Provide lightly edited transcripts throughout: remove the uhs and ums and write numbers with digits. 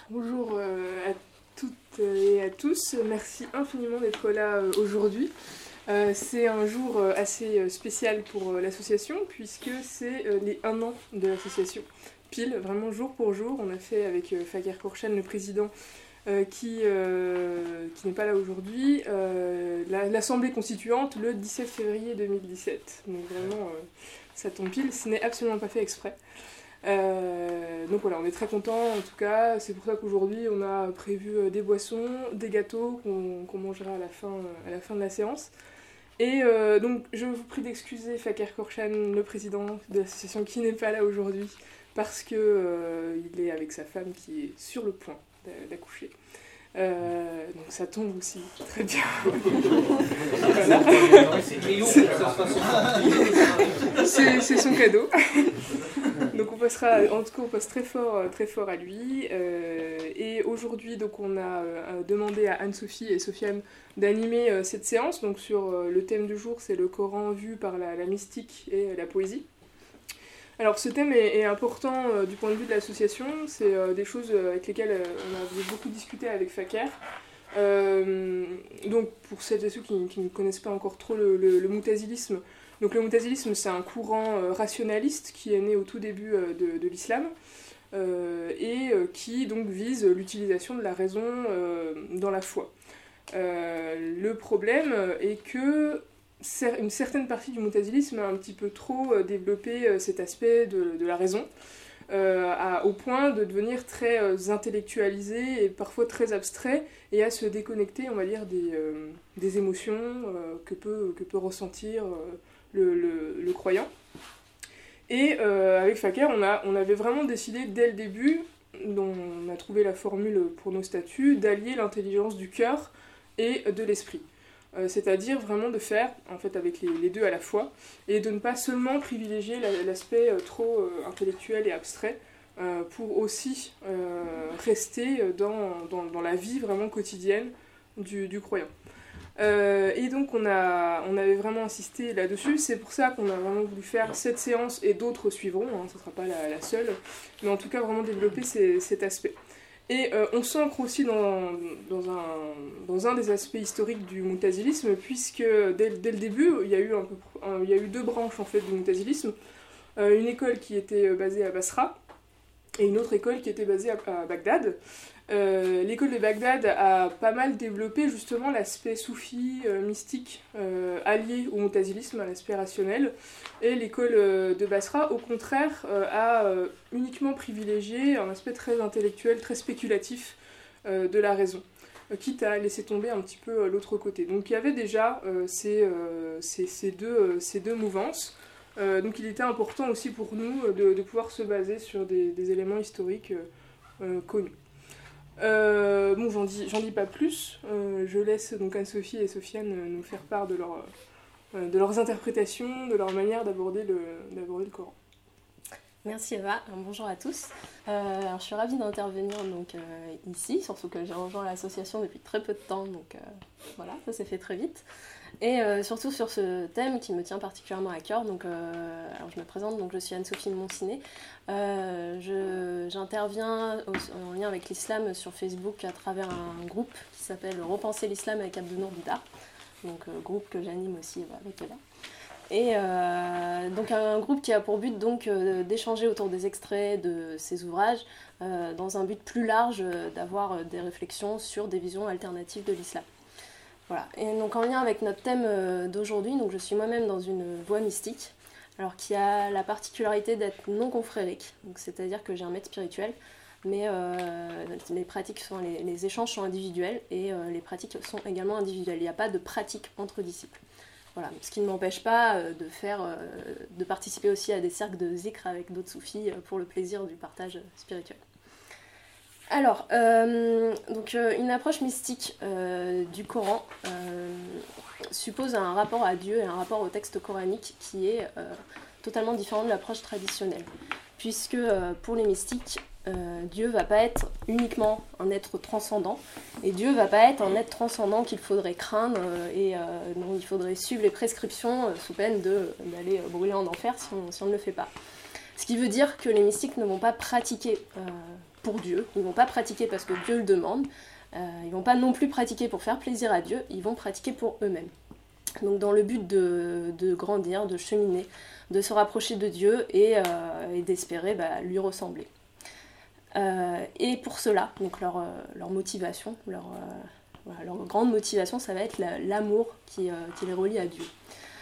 Bonjour à toutes et à tous, merci infiniment d'être là aujourd'hui. C'est un jour assez spécial pour l'association puisque c'est les 1 an de l'association. Pile, vraiment jour pour jour, on a fait avec Faker Kourchan, le président, qui n'est pas là aujourd'hui, l'Assemblée constituante le 17 février 2017. Donc vraiment, ça tombe pile, ce n'est absolument pas fait exprès. Donc voilà, on est très contents en tout cas, c'est pour ça qu'aujourd'hui on a prévu des boissons, des gâteaux qu'on mangera à la fin de la séance. Et donc je vous prie d'excuser Faker Kourchan, le président de l'association qui n'est pas là aujourd'hui, parce que il est avec sa femme qui est sur le point d'accoucher. Donc ça tombe aussi très bien. C'est son cadeau. Donc on passera, en tout cas on passe très fort à lui. Et aujourd'hui donc on a demandé à Anne-Sophie et Sofiane d'animer cette séance. Donc sur le thème du jour, c'est le Coran vu par la mystique et la poésie. Alors ce thème est important du point de vue de l'association, c'est des choses avec lesquelles on a beaucoup discuté avec Faker. Donc pour celles et ceux qui ne connaissent pas encore trop le moutazilisme, donc le moutazilisme c'est un courant rationaliste qui est né au tout début de l'islam et qui donc vise l'utilisation de la raison dans la foi. Le problème est que une certaine partie du moutazilisme a un petit peu trop développé cet aspect de la raison, au point de devenir très intellectualisé et parfois très abstrait, et à se déconnecter, on va dire, des émotions que peut ressentir le croyant. Et avec Faker, on avait vraiment décidé dès le début, dont on a trouvé la formule pour nos statuts, d'allier l'intelligence du cœur et de l'esprit. C'est-à-dire vraiment de faire en fait avec les deux à la fois et de ne pas seulement privilégier l'aspect trop intellectuel et abstrait pour aussi rester dans la vie vraiment quotidienne du croyant. Et donc on avait vraiment insisté là-dessus, c'est pour ça qu'on a vraiment voulu faire cette séance et d'autres suivront, hein, ce ne sera pas la seule, mais en tout cas vraiment développer cet aspect. Et on s'ancre aussi dans un des aspects historiques du moutazilisme, puisque dès le début, il y a eu 2 branches en fait, du moutazilisme. Une école qui était basée à Basra, et une autre école qui était basée à Bagdad. L'école de Bagdad a pas mal développé justement l'aspect soufi, mystique, allié au moutazilisme, à l'aspect rationnel. Et l'école de Basra, au contraire, a uniquement privilégié un aspect très intellectuel, très spéculatif de la raison, quitte à laisser tomber un petit peu l'autre côté. Donc il y avait déjà ces deux mouvances. Donc il était important aussi pour nous de pouvoir se baser sur des éléments historiques connus. Bon, j'en dis pas plus. Je laisse donc Anne-Sophie et Sofiane nous faire part de leurs interprétations, de leur manière d'aborder le Coran. Merci Eva, bonjour à tous. Alors, je suis ravie d'intervenir donc, ici, surtout que j'ai rejoint l'association depuis très peu de temps, donc voilà, ça s'est fait très vite. Et surtout sur ce thème qui me tient particulièrement à cœur, donc, alors je me présente, donc je suis Anne-Sophie de Moncinet. J'interviens en lien avec l'islam sur Facebook à travers un groupe qui s'appelle Repenser l'islam avec Abdenour Bida, donc groupe que j'anime aussi avec Eva. Et donc un groupe qui a pour but donc d'échanger autour des extraits de ces ouvrages dans un but plus large d'avoir des réflexions sur des visions alternatives de l'islam. Voilà. Et donc en lien avec notre thème d'aujourd'hui, donc je suis moi-même dans une voie mystique, alors qui a la particularité d'être non confrérique, donc c'est-à-dire que j'ai un maître spirituel, mais les pratiques les échanges sont individuels et les pratiques sont également individuelles. Il n'y a pas de pratique entre disciples. Voilà, ce qui ne m'empêche pas de participer aussi à des cercles de zikr avec d'autres soufis pour le plaisir du partage spirituel. Alors, donc, une approche mystique du Coran suppose un rapport à Dieu et un rapport au texte coranique qui est totalement différent de l'approche traditionnelle. Puisque pour les mystiques, Dieu ne va pas être uniquement un être transcendant, et Dieu ne va pas être un être transcendant qu'il faudrait craindre et dont il faudrait suivre les prescriptions sous peine d'aller brûler en enfer si on ne le fait pas. Ce qui veut dire que les mystiques ne vont pas pratiquer pour Dieu, ils vont pas pratiquer parce que Dieu le demande, ils vont pas non plus pratiquer pour faire plaisir à Dieu, ils vont pratiquer pour eux-mêmes. Donc dans le but de grandir, de cheminer, de se rapprocher de Dieu et d'espérer lui ressembler. Et pour cela, donc leur motivation, leur grande motivation, ça va être l'amour qui les relie à Dieu.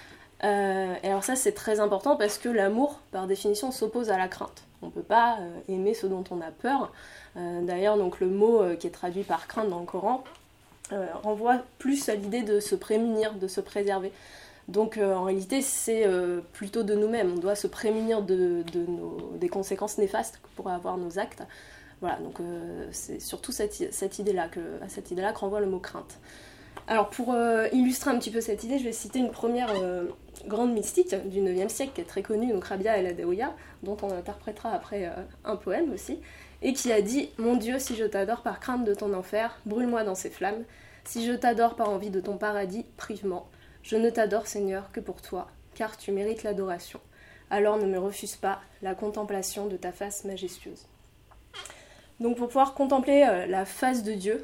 Et alors ça c'est très important parce que l'amour par définition s'oppose à la crainte. On ne peut pas aimer ce dont on a peur. D'ailleurs donc le mot qui est traduit par crainte dans le Coran renvoie plus à l'idée de se prémunir, de se préserver. Donc en réalité c'est plutôt de nous-mêmes, on doit se prémunir des conséquences néfastes que pourraient avoir nos actes. Voilà, donc c'est surtout cette idée-là que renvoie le mot crainte. Alors pour illustrer un petit peu cette idée, je vais citer une première grande mystique du 9e siècle qui est très connue, donc Rabia el-Adawiya, dont on interprétera après un poème aussi, et qui a dit « Mon Dieu, si je t'adore par crainte de ton enfer, brûle-moi dans ces flammes. Si je t'adore par envie de ton paradis, prive-moi. Je ne t'adore, Seigneur, que pour toi, car tu mérites l'adoration. Alors ne me refuse pas la contemplation de ta face majestueuse. » Donc pour pouvoir contempler la face de Dieu,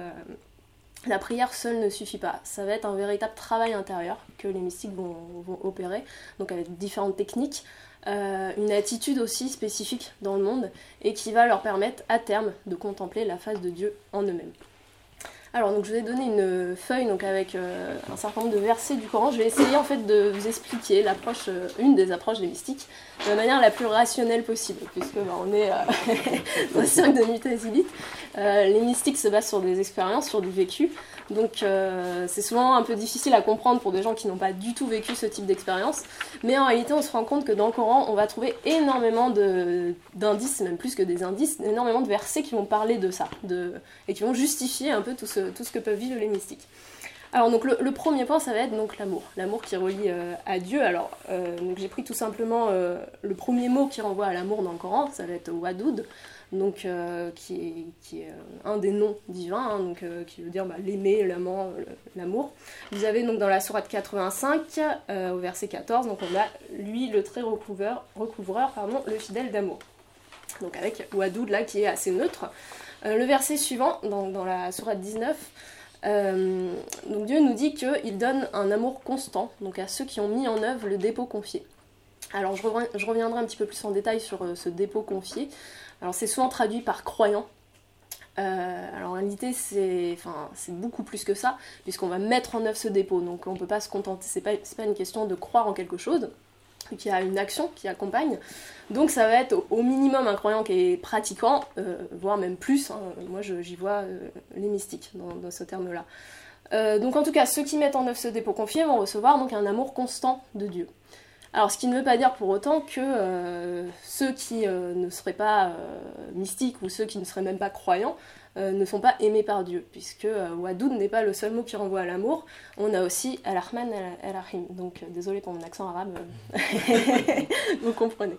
la prière seule ne suffit pas. Ça va être un véritable travail intérieur que les mystiques vont opérer, donc avec différentes techniques, une attitude aussi spécifique dans le monde, et qui va leur permettre à terme de contempler la face de Dieu en eux-mêmes. Alors donc je vous ai donné une feuille donc, avec un certain nombre de versets du Coran. Je vais essayer en fait de vous expliquer une des approches des mystiques de la manière la plus rationnelle possible, puisque on est dans un cercle de Mu'tazilites. Les mystiques se basent sur des expériences, sur du vécu, donc c'est souvent un peu difficile à comprendre pour des gens qui n'ont pas du tout vécu ce type d'expérience, mais en réalité on se rend compte que dans le Coran on va trouver énormément d'indices, même plus que des indices, énormément de versets qui vont parler de ça, et qui vont justifier un peu tout ce que peuvent vivre les mystiques. Alors donc le premier point ça va être donc l'amour qui relie à Dieu. Alors donc j'ai pris tout simplement le premier mot qui renvoie à l'amour dans le Coran, ça va être Wadoud, donc qui est un des noms divins, hein, donc qui veut dire l'aimer, l'amant, l'amour. Vous avez donc dans la sourate 85 au verset 14, donc on a lui le très recouvreur le fidèle d'amour. Donc avec Wadoud là qui est assez neutre. Le verset suivant, dans la sourate 19, donc Dieu nous dit qu'il donne un amour constant donc à ceux qui ont mis en œuvre le dépôt confié. Alors je reviendrai un petit peu plus en détail sur ce dépôt confié. Alors c'est souvent traduit par croyant. Alors en réalité c'est beaucoup plus que ça, puisqu'on va mettre en œuvre ce dépôt. Donc on ne peut pas se contenter, c'est pas une question de croire en quelque chose, qui a une action qui accompagne. Donc ça va être au minimum un croyant qui est pratiquant, voire même plus, hein. Moi j'y vois les mystiques dans ce terme-là. Donc en tout cas, ceux qui mettent en œuvre ce dépôt confié vont recevoir donc un amour constant de Dieu. Alors ce qui ne veut pas dire pour autant que ceux qui ne seraient pas mystiques ou ceux qui ne seraient même pas croyants ne sont pas aimés par Dieu, puisque Wadoud n'est pas le seul mot qui renvoie à l'amour. On a aussi Al-Rahman Al-Rahim, donc désolé pour mon accent arabe, vous comprenez.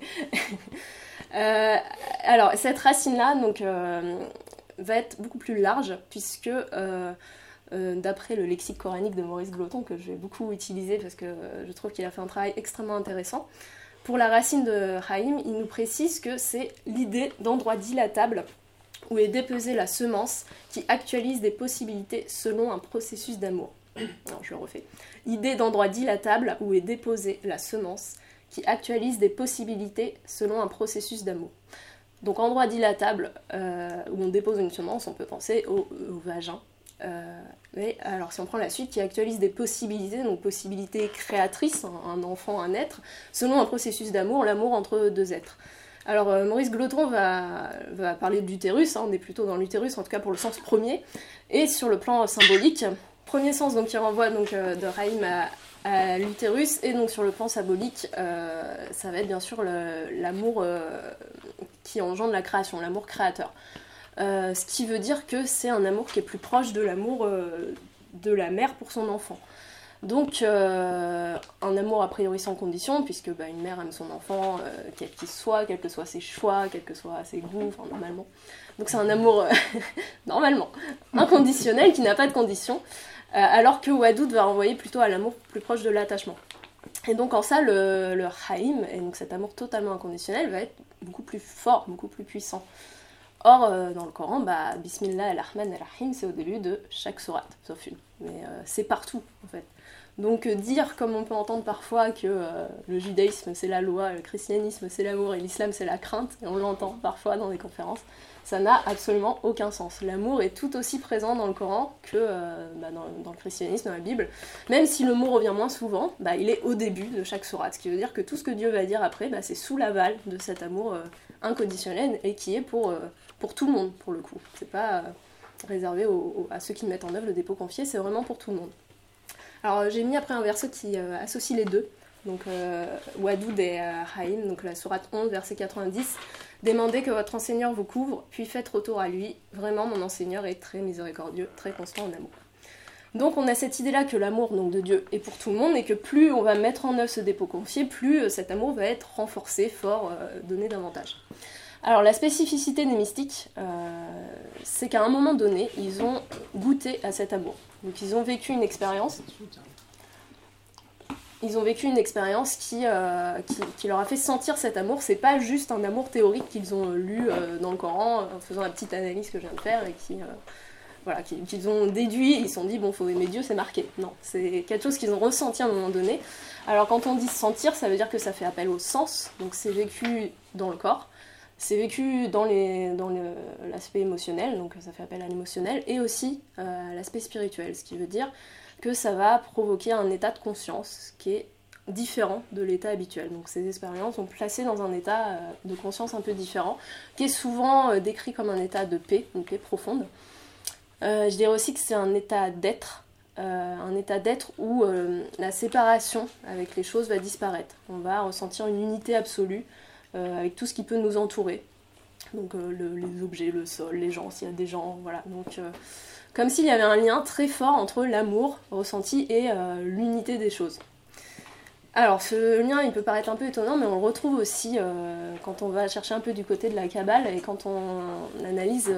Alors cette racine-là donc, va être beaucoup plus large, puisque d'après le lexique coranique de Maurice Gloton, que je vais beaucoup utiliser parce que je trouve qu'il a fait un travail extrêmement intéressant, pour la racine de Rahim, il nous précise que c'est l'idée d'endroit dilatable où est déposée la semence qui actualise des possibilités selon un processus d'amour. Alors, je le refais. Idée d'endroit dilatable où est déposée la semence qui actualise des possibilités selon un processus d'amour. Donc endroit dilatable où on dépose une semence, on peut penser au vagin. Mais alors si on prend la suite, qui actualise des possibilités, donc possibilités créatrices, un enfant, un être, selon un processus d'amour, l'amour entre deux êtres. Alors Maurice Gloton va parler de l'utérus, on est plutôt dans l'utérus, en tout cas pour le sens premier, et sur le plan symbolique, premier sens donc, qui renvoie donc, de Rahim à l'utérus, et donc sur le plan symbolique, ça va être bien sûr l'amour qui engendre la création, l'amour créateur. Ce qui veut dire que c'est un amour qui est plus proche de l'amour de la mère pour son enfant. Donc un amour a priori sans condition, puisque une mère aime son enfant, quel qu'il soit, quels que soient ses choix, quels que soient ses goûts, normalement. Donc c'est un amour normalement inconditionnel, qui n'a pas de condition, alors que Wadoud va renvoyer plutôt à l'amour plus proche de l'attachement. Et donc en ça, le Rahim, et donc cet amour totalement inconditionnel, va être beaucoup plus fort, beaucoup plus puissant. Or, dans le Coran, Bismillah ar-Rahman ar-Rahim, c'est au début de chaque sourate, sauf une. Mais c'est partout, en fait. Donc dire, comme on peut entendre parfois, que le judaïsme c'est la loi, le christianisme c'est l'amour et l'islam c'est la crainte, et on l'entend parfois dans des conférences, ça n'a absolument aucun sens. L'amour est tout aussi présent dans le Coran que dans le christianisme, dans la Bible. Même si le mot revient moins souvent, il est au début de chaque sourate, ce qui veut dire que tout ce que Dieu va dire après, c'est sous l'aval de cet amour inconditionnel, et qui est pour tout le monde, pour le coup. C'est pas réservé à ceux qui mettent en œuvre le dépôt confié, c'est vraiment pour tout le monde. Alors j'ai mis après un verset qui associe les deux, donc Wadoud et Haïm, donc la sourate 11, verset 90. Demandez que votre enseigneur vous couvre, puis faites retour à lui. Vraiment, mon enseigneur est très miséricordieux, très constant en amour. Donc on a cette idée-là que l'amour donc, de Dieu est pour tout le monde, et que plus on va mettre en œuvre ce dépôt confié, plus cet amour va être renforcé, fort, donné davantage. Alors la spécificité des mystiques, c'est qu'à un moment donné, ils ont goûté à cet amour. Donc ils ont vécu une expérience. Ils ont vécu une expérience qui leur a fait sentir cet amour. C'est pas juste un amour théorique qu'ils ont lu dans le Coran en faisant la petite analyse que je viens de faire et qu'ils ont déduit. Ils se sont dit bon, faut aimer Dieu, c'est marqué. Non, c'est quelque chose qu'ils ont ressenti à un moment donné. Alors quand on dit sentir, ça veut dire que ça fait appel au sens. Donc c'est vécu dans le corps. C'est vécu dans l'aspect émotionnel, donc ça fait appel à l'émotionnel, et aussi à l'aspect spirituel, ce qui veut dire que ça va provoquer un état de conscience qui est différent de l'état habituel. Donc ces expériences ont placé dans un état de conscience un peu différent, qui est souvent décrit comme un état de paix, une paix profonde. Je dirais aussi que c'est un état d'être où la séparation avec les choses va disparaître. On va ressentir une unité absolue, avec tout ce qui peut nous entourer, donc les objets, le sol, les gens, s'il y a des gens, voilà. Donc comme s'il y avait un lien très fort entre l'amour ressenti et l'unité des choses. Alors ce lien il peut paraître un peu étonnant, mais on le retrouve aussi quand on va chercher un peu du côté de la Kabbale et quand on analyse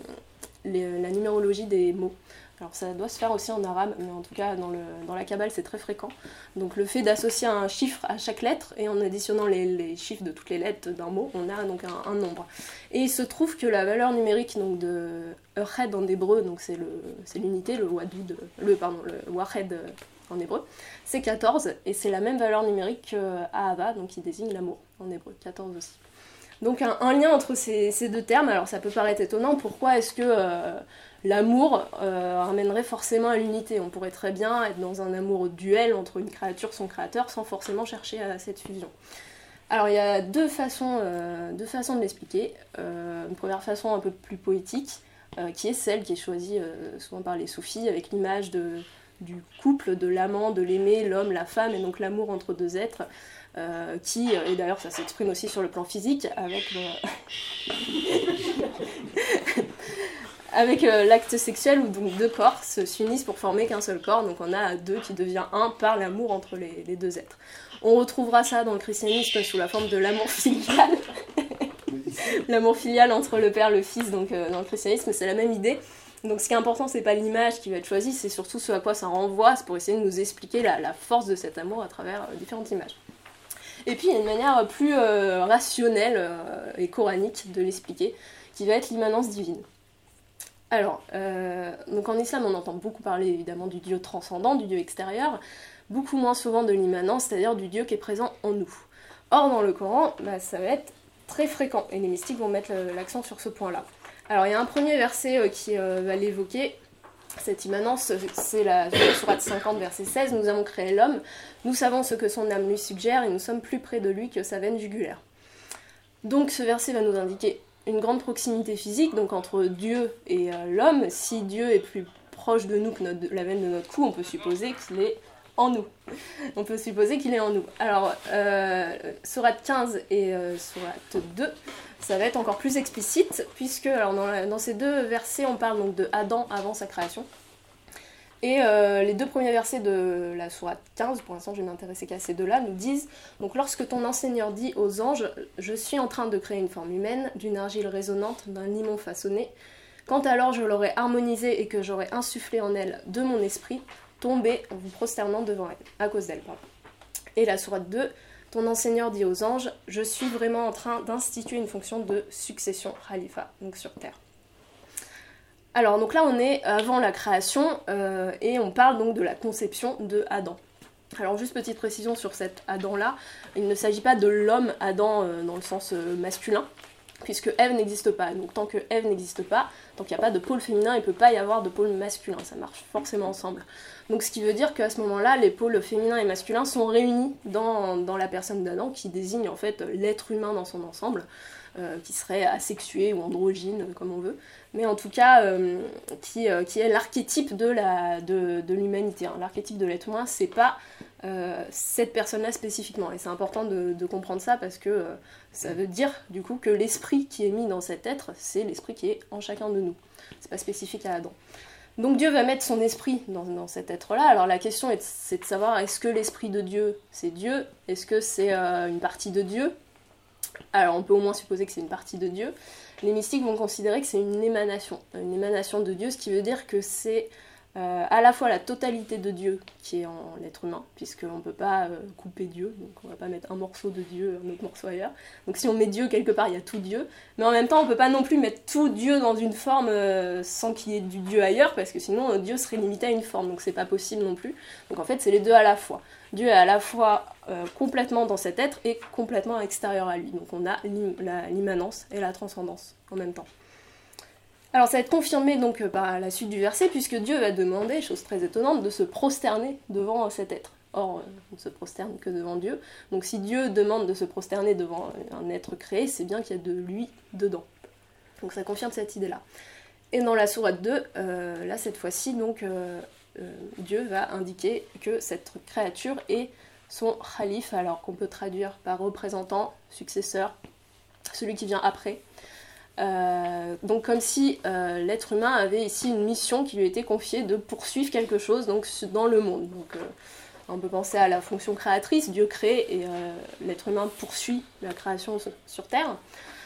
la numérologie des mots. Alors ça doit se faire aussi en arabe, mais en tout cas dans la Kabbale c'est très fréquent. Donc le fait d'associer un chiffre à chaque lettre, et en additionnant les chiffres de toutes les lettres d'un mot, on a donc un nombre. Et il se trouve que la valeur numérique donc, de Echad en hébreu, donc c'est l'unité, le Wadoud, le Wahed en hébreu, c'est 14, et c'est la même valeur numérique que Ahava, donc qui désigne l'amour en hébreu, 14 aussi. Donc un lien entre ces deux termes, alors ça peut paraître étonnant, pourquoi est-ce que l'amour ramènerait forcément à l'unité? On pourrait très bien être dans un amour duel entre une créature et son créateur sans forcément chercher à cette fusion. Alors il y a deux façons de l'expliquer. Une première façon un peu plus poétique, qui est celle qui est choisie souvent par les soufis, avec l'image du couple, de l'amant, de l'aimé, l'homme, la femme, et donc l'amour entre deux êtres, et d'ailleurs ça s'exprime aussi sur le plan physique, avec l'acte sexuel où donc deux corps s'unissent pour former qu'un seul corps, donc on a deux qui devient un par l'amour entre les deux êtres. On retrouvera ça dans le christianisme sous la forme de l'amour filial, l'amour filial entre le père et le fils, donc dans le christianisme c'est la même idée. Donc ce qui est important, c'est pas l'image qui va être choisie, c'est surtout ce à quoi ça renvoie, c'est pour essayer de nous expliquer la force de cet amour à travers différentes images. Et puis il y a une manière plus rationnelle et coranique de l'expliquer, qui va être l'immanence divine. Alors, donc en islam on entend beaucoup parler évidemment du Dieu transcendant, du Dieu extérieur, beaucoup moins souvent de l'immanence, c'est-à-dire du Dieu qui est présent en nous. Or dans le Coran, ça va être très fréquent, et les mystiques vont mettre l'accent sur ce point-là. Alors il y a un premier verset qui va l'évoquer, cette immanence, c'est la sourate 50, verset 16, « Nous avons créé l'homme, nous savons ce que son âme lui suggère, et nous sommes plus près de lui que sa veine jugulaire. » Donc ce verset va nous indiquer une grande proximité physique, donc entre Dieu et l'homme. Si Dieu est plus proche de nous que la veine de notre cou, on peut supposer qu'il est en nous. On peut supposer qu'il est en nous. Alors, sourate 15 et sourate 2, ça va être encore plus explicite, puisque alors, dans ces deux versets, on parle donc de Adam avant sa création. Et les deux premiers versets de la sourate 15, pour l'instant je vais m'intéresser qu'à ces deux-là, nous disent « Donc lorsque ton enseigneur dit aux anges « Je suis en train de créer une forme humaine, d'une argile résonnante, d'un limon façonné. Quand alors je l'aurai harmonisée et que j'aurai insufflé en elle de mon esprit, tombez en vous prosternant devant elle. » À cause d'elle, pardon. Et la sourate 2, ton enseigneur dit aux anges, je suis vraiment en train d'instituer une fonction de succession khalifa, donc sur terre. Alors donc là on est avant la création et on parle donc de la conception de Adam. Alors juste petite précision sur cet Adam-là, il ne s'agit pas de l'homme Adam dans le sens masculin, puisque Ève n'existe pas. Donc tant que Ève n'existe pas, tant qu'il n'y a pas de pôle féminin, il ne peut pas y avoir de pôle masculin, ça marche forcément ensemble. Donc ce qui veut dire qu'à ce moment-là, les pôles féminins et masculins sont réunis dans la personne d'Adam, qui désigne en fait l'être humain dans son ensemble, qui serait asexué ou androgyne, comme on veut, mais en tout cas qui est l'archétype de l'humanité. Hein. L'archétype de l'être humain, c'est pas cette personne-là spécifiquement, et c'est important de comprendre ça parce que ça veut dire du coup que l'esprit qui est mis dans cet être, c'est l'esprit qui est en chacun de nous. C'est pas spécifique à Adam. Donc Dieu va mettre son esprit dans cet être-là. Alors la question c'est de savoir, est-ce que l'esprit de Dieu, c'est Dieu? Est-ce que c'est une partie de Dieu? Alors on peut au moins supposer que c'est une partie de Dieu. Les mystiques vont considérer que c'est une émanation de Dieu, ce qui veut dire que c'est à la fois la totalité de Dieu qui est en l'être humain, puisqu'on ne peut pas couper Dieu, donc on ne va pas mettre un morceau de Dieu, un autre morceau ailleurs. Donc si on met Dieu quelque part, il y a tout Dieu, mais en même temps on ne peut pas non plus mettre tout Dieu dans une forme sans qu'il y ait du Dieu ailleurs, parce que sinon Dieu serait limité à une forme, donc c'est pas possible non plus. Donc en fait c'est les deux à la fois. Dieu est à la fois complètement dans cet être et complètement extérieur à lui, donc on a l'immanence et la transcendance en même temps. Alors ça va être confirmé donc par la suite du verset, puisque Dieu va demander, chose très étonnante, de se prosterner devant cet être. Or, on ne se prosterne que devant Dieu. Donc si Dieu demande de se prosterner devant un être créé, c'est bien qu'il y a de lui dedans. Donc ça confirme cette idée-là. Et dans la sourate 2, là cette fois-ci, donc Dieu va indiquer que cette créature est son khalif, alors qu'on peut traduire par représentant, successeur, celui qui vient après. Donc comme si l'être humain avait ici une mission qui lui était confiée de poursuivre quelque chose donc, dans le monde. Donc, on peut penser à la fonction créatrice, Dieu crée et l'être humain poursuit la création sur Terre.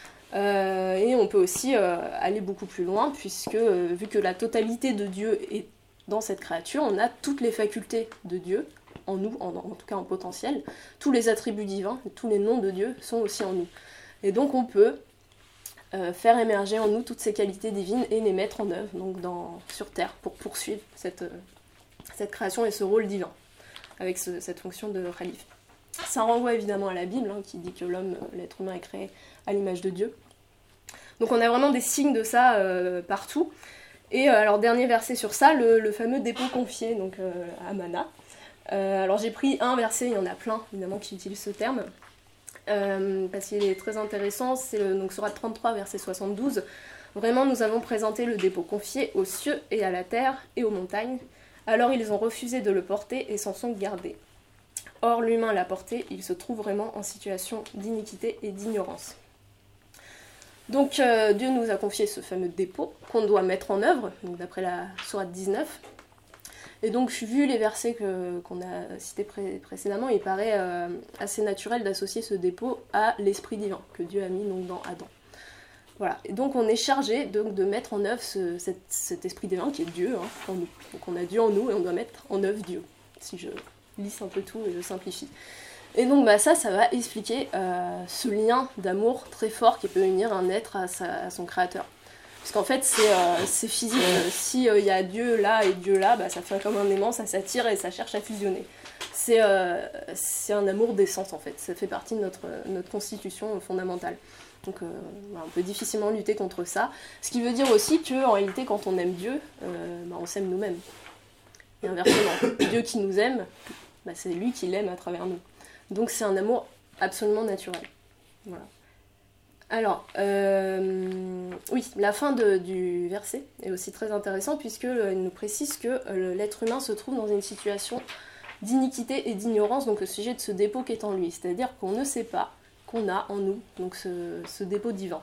Et on peut aussi aller beaucoup plus loin, puisque vu que la totalité de Dieu est dans cette créature, on a toutes les facultés de Dieu en nous, en tout cas en potentiel. Tous les attributs divins, tous les noms de Dieu sont aussi en nous. Et donc on peut faire émerger en nous toutes ces qualités divines et les mettre en œuvre donc sur Terre pour poursuivre cette création et ce rôle divin avec cette fonction de khalif. Ça renvoie évidemment à la Bible qui dit que l'être humain est créé à l'image de Dieu. Donc on a vraiment des signes de ça partout. Et alors dernier verset sur ça, le fameux dépôt confié donc à Mana. Alors j'ai pris un verset, il y en a plein évidemment qui utilisent ce terme. Parce qu'il est très intéressant, c'est donc sourate 33, verset 72. Vraiment, nous avons présenté le dépôt confié aux cieux et à la terre et aux montagnes. Alors ils ont refusé de le porter et s'en sont gardés. Or, l'humain l'a porté, il se trouve vraiment en situation d'iniquité et d'ignorance. Donc, Dieu nous a confié ce fameux dépôt qu'on doit mettre en œuvre, donc d'après la sourate 19. Et donc, vu les versets qu'on a cités précédemment, il paraît assez naturel d'associer ce dépôt à l'esprit divin que Dieu a mis donc, dans Adam. Voilà. Et donc, on est chargé de mettre en œuvre cet esprit divin qui est Dieu en nous. Donc, on a Dieu en nous et on doit mettre en œuvre Dieu, si je lisse un peu tout et je simplifie. Et donc, ça va expliquer ce lien d'amour très fort qui peut unir un être à son créateur. Parce qu'en fait, c'est physique. S'il y a Dieu là et Dieu là, ça fait comme un aimant, ça s'attire et ça cherche à fusionner. C'est un amour d'essence, en fait. Ça fait partie de notre constitution fondamentale. Donc, on peut difficilement lutter contre ça. Ce qui veut dire aussi qu'en réalité, quand on aime Dieu, on s'aime nous-mêmes. Et inversement, Dieu qui nous aime, c'est lui qui l'aime à travers nous. Donc, c'est un amour absolument naturel. Voilà. Alors, oui, la fin du verset est aussi très intéressante puisqu'il nous précise que l'être humain se trouve dans une situation d'iniquité et d'ignorance, donc au sujet de ce dépôt qui est en lui. C'est-à-dire qu'on ne sait pas qu'on a en nous donc ce dépôt divin.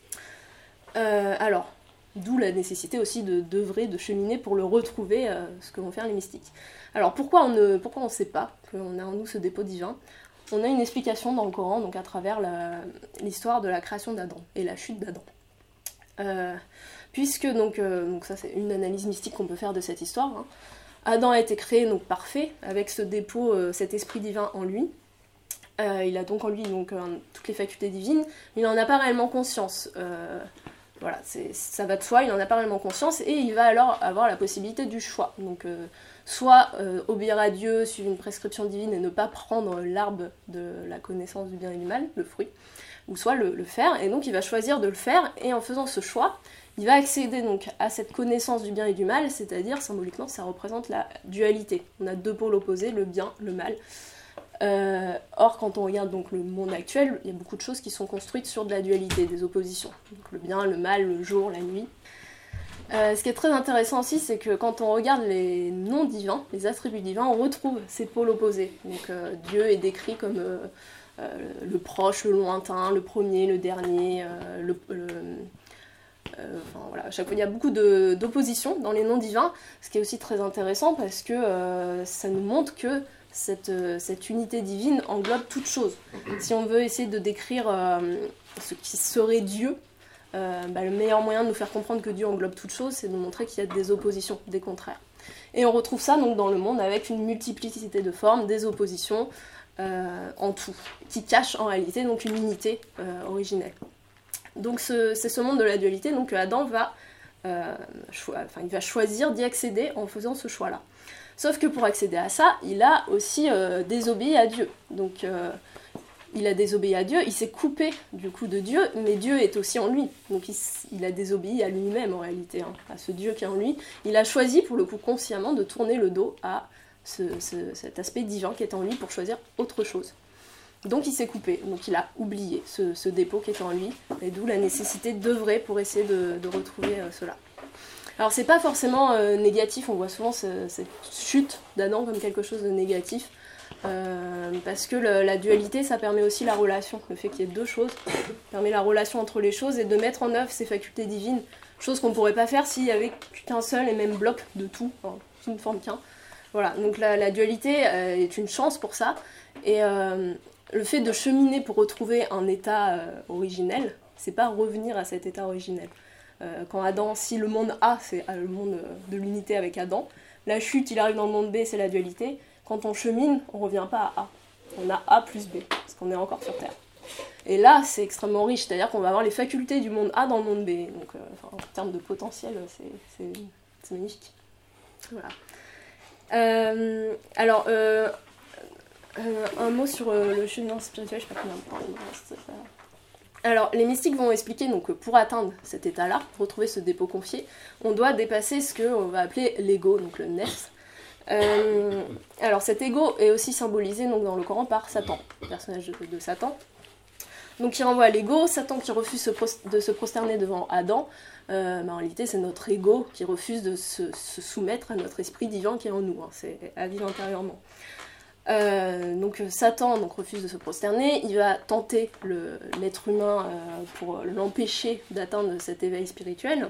Alors, d'où la nécessité aussi d'œuvrer, de cheminer pour le retrouver, ce que vont faire les mystiques. Alors, pourquoi on ne sait pas qu'on a en nous ce dépôt divin ? On a une explication dans le Coran, donc à travers l'histoire de la création d'Adam et la chute d'Adam. Puisque, donc ça c'est une analyse mystique qu'on peut faire de cette histoire, Adam a été créé donc parfait, avec ce dépôt, cet esprit divin en lui. Il a donc en lui toutes les facultés divines, mais il n'en a pas réellement conscience. Voilà, ça va de soi, il n'en a pas réellement conscience, et il va alors avoir la possibilité du choix. Donc, soit obéir à Dieu, suivre une prescription divine et ne pas prendre l'arbre de la connaissance du bien et du mal, le fruit, ou soit le faire, et donc il va choisir de le faire, et en faisant ce choix, il va accéder donc à cette connaissance du bien et du mal, c'est-à-dire, symboliquement, ça représente la dualité. On a deux pôles opposés, le bien, le mal. Or, quand on regarde donc le monde actuel, il y a beaucoup de choses qui sont construites sur de la dualité, des oppositions. Donc le bien, le mal, le jour, la nuit. Ce qui est très intéressant aussi, c'est que quand on regarde les noms divins, les attributs divins, on retrouve ces pôles opposés. Donc Dieu est décrit comme le proche, le lointain, le premier, le dernier, enfin, voilà, à chaque fois il y a beaucoup d'oppositions dans les noms divins, ce qui est aussi très intéressant parce que ça nous montre que cette unité divine englobe toute chose. Si on veut essayer de décrire ce qui serait Dieu, le meilleur moyen de nous faire comprendre que Dieu englobe toute chose, c'est de nous montrer qu'il y a des oppositions, des contraires. Et on retrouve ça donc dans le monde avec une multiplicité de formes, des oppositions en tout, qui cachent en réalité donc une unité originelle. Donc c'est ce monde de la dualité donc, que Adam il va choisir d'y accéder en faisant ce choix-là. Sauf que pour accéder à ça, il a aussi désobéi à Dieu. Donc il a désobéi à Dieu, il s'est coupé du coup de Dieu, mais Dieu est aussi en lui. Donc il a désobéi à lui-même en réalité, à ce Dieu qui est en lui. Il a choisi pour le coup consciemment de tourner le dos à cet aspect divin qui est en lui pour choisir autre chose. Donc il s'est coupé, donc il a oublié ce dépôt qui est en lui, et d'où la nécessité d'œuvrer pour essayer de retrouver cela. Alors c'est pas forcément négatif, on voit souvent cette chute d'Adam comme quelque chose de négatif, parce que la dualité ça permet aussi la relation, le fait qu'il y ait deux choses, permet la relation entre les choses et de mettre en œuvre ses facultés divines, chose qu'on pourrait pas faire s'il y avait qu'un seul et même bloc de tout, enfin, qui ne forme qu'un. Voilà, donc la dualité est une chance pour ça, et le fait de cheminer pour retrouver un état originel, c'est pas revenir à cet état originel. Quand Adam, si le monde A, c'est le monde de l'unité avec Adam, la chute, il arrive dans le monde B, c'est la dualité. Quand on chemine, on revient pas à A. On a A plus B, parce qu'on est encore sur Terre. Et là, c'est extrêmement riche, c'est-à-dire qu'on va avoir les facultés du monde A dans le monde B. Donc, en termes de potentiel, c'est magnifique. Voilà. Alors, un mot sur le cheminement spirituel, je sais pas combien de temps il me reste. Alors, les mystiques vont expliquer donc, que pour atteindre cet état-là, pour retrouver ce dépôt confié, on doit dépasser ce qu'on va appeler l'ego, donc le nefs. Alors, cet ego est aussi symbolisé donc, dans le Coran par Satan, le personnage de Satan. Donc, il renvoie à l'ego, Satan qui refuse de se prosterner devant Adam. En réalité, c'est notre ego qui refuse de se soumettre à notre esprit divin qui est en nous, hein, c'est à vivre intérieurement. Donc Satan refuse de se prosterner, il va tenter l'être humain pour l'empêcher d'atteindre cet éveil spirituel.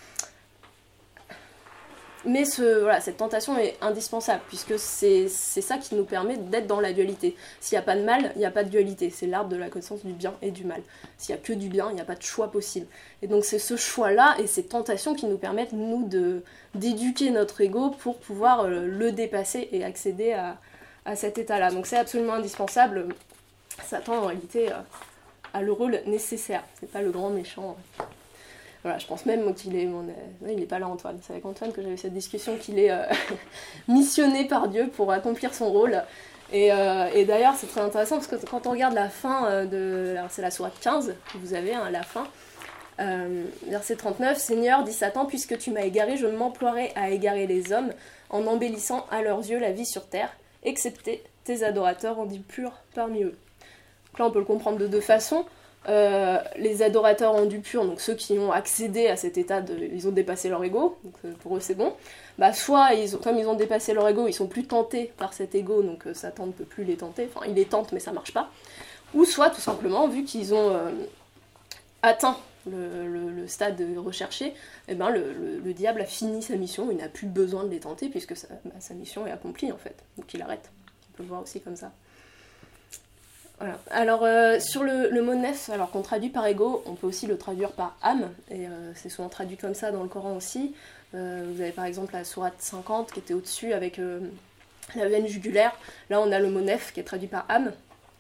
Mais cette tentation est indispensable, puisque c'est ça qui nous permet d'être dans la dualité. S'il n'y a pas de mal, il n'y a pas de dualité. C'est l'arbre de la connaissance du bien et du mal. S'il n'y a que du bien, il n'y a pas de choix possible. Et donc c'est ce choix-là et ces tentations qui nous permettent, nous, d'éduquer notre ego pour pouvoir le dépasser et accéder à cet état-là. Donc c'est absolument indispensable. Satan, en réalité, a le rôle nécessaire. C'est pas le grand méchant. Voilà, je pense même qu'il est... il n'est pas là, Antoine. C'est avec Antoine que j'avais cette discussion qu'il est missionné par Dieu pour accomplir son rôle. Et d'ailleurs, c'est très intéressant parce que quand on regarde la fin alors c'est la sourate 15, vous avez la fin, verset 39, « Seigneur, dit Satan, puisque tu m'as égaré, je m'emploierai à égarer les hommes en embellissant à leurs yeux la vie sur terre, excepté tes adorateurs rendus purs parmi eux. » Donc là, on peut le comprendre de deux façons. Les adorateurs rendus purs, donc ceux qui ont accédé à cet état ils ont dépassé leur ego, donc pour eux c'est bon. Soit comme ils ont dépassé leur ego, ils sont plus tentés par cet ego, donc Satan ne peut plus les tenter, enfin il les tente mais ça marche pas. Ou soit tout simplement, vu qu'ils ont atteint le stade recherché, le diable a fini sa mission, il n'a plus besoin de les tenter puisque sa mission est accomplie en fait, donc il arrête. On peut le voir aussi comme ça. Voilà. Alors sur le mot nef, alors qu'on traduit par ego, on peut aussi le traduire par âme, et c'est souvent traduit comme ça dans le Coran aussi. Vous avez par exemple la sourate 50 qui était au-dessus avec la veine jugulaire, là on a le mot nef qui est traduit par âme.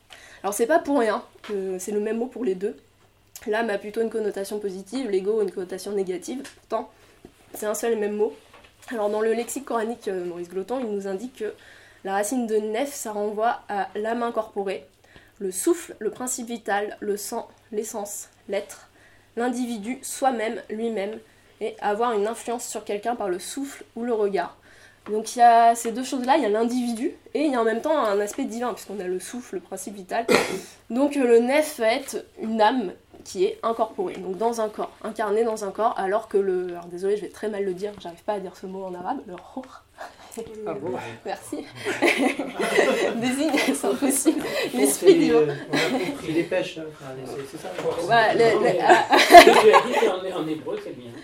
Alors c'est pas pour rien que c'est le même mot pour les deux. L'âme a plutôt une connotation positive, l'ego une connotation négative. Pourtant, c'est un seul et même mot. Alors dans le lexique coranique Maurice Gloton, il nous indique que la racine de nef, ça renvoie à l'âme incorporée, le souffle, le principe vital, le sang, l'essence, l'être, l'individu soi-même, lui-même, et avoir une influence sur quelqu'un par le souffle ou le regard. Donc il y a ces deux choses-là, il y a l'individu et il y a en même temps un aspect divin, puisqu'on a le souffle, le principe vital. Donc le nef va être une âme qui est incorporée, donc dans un corps, incarnée dans un corps, alors que le... Alors désolé, je vais très mal le dire, j'arrive pas à dire ce mot en arabe, le roh. Ah bon. Merci. Désigne, c'est impossible. L'esprit divin. On a compris les pêches, c'est ça. Voilà, en hébreu, c'est bien.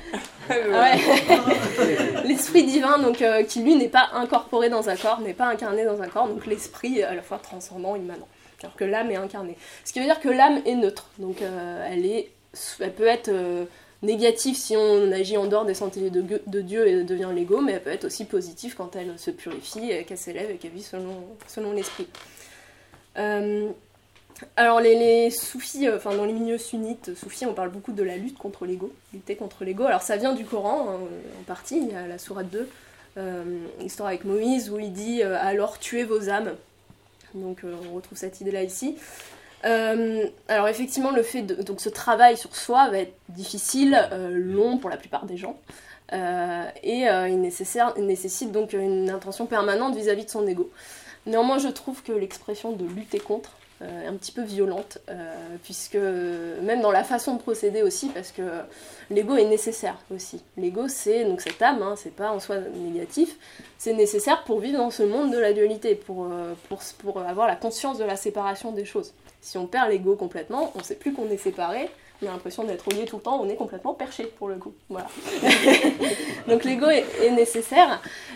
Ouais. L'esprit divin, donc, qui lui n'est pas incorporé dans un corps, n'est pas incarné dans un corps, donc l'esprit à la fois transcendant, immanent. Alors que l'âme est incarnée. Ce qui veut dire que l'âme est neutre, donc elle peut être négative si on agit en dehors des sentiers de Dieu et devient l'ego, mais elle peut être aussi positive quand elle se purifie, qu'elle s'élève et qu'elle vit selon l'esprit. Alors les soufis, dans les milieux sunnites soufis, on parle beaucoup de la lutte contre l'ego, lutter contre l'ego. Alors ça vient du Coran, en partie, il y a la sourate 2, l'histoire avec Moïse, où il dit « Alors tuez vos âmes ». Donc on retrouve cette idée-là ici. Alors effectivement, le fait donc ce travail sur soi va être difficile, long pour la plupart des gens, et il nécessite donc une intention permanente vis-à-vis de son ego. Néanmoins, je trouve que l'expression de lutter contre est un petit peu violente, puisque même dans la façon de procéder aussi, parce que l'ego est nécessaire aussi. L'ego, c'est donc cette âme, c'est pas en soi négatif, c'est nécessaire pour vivre dans ce monde de la dualité, pour avoir la conscience de la séparation des choses. Si on perd l'ego complètement, on ne sait plus qu'on est séparé, on a l'impression d'être lié tout le temps, on est complètement perché pour le coup. Voilà. Donc l'ego est nécessaire,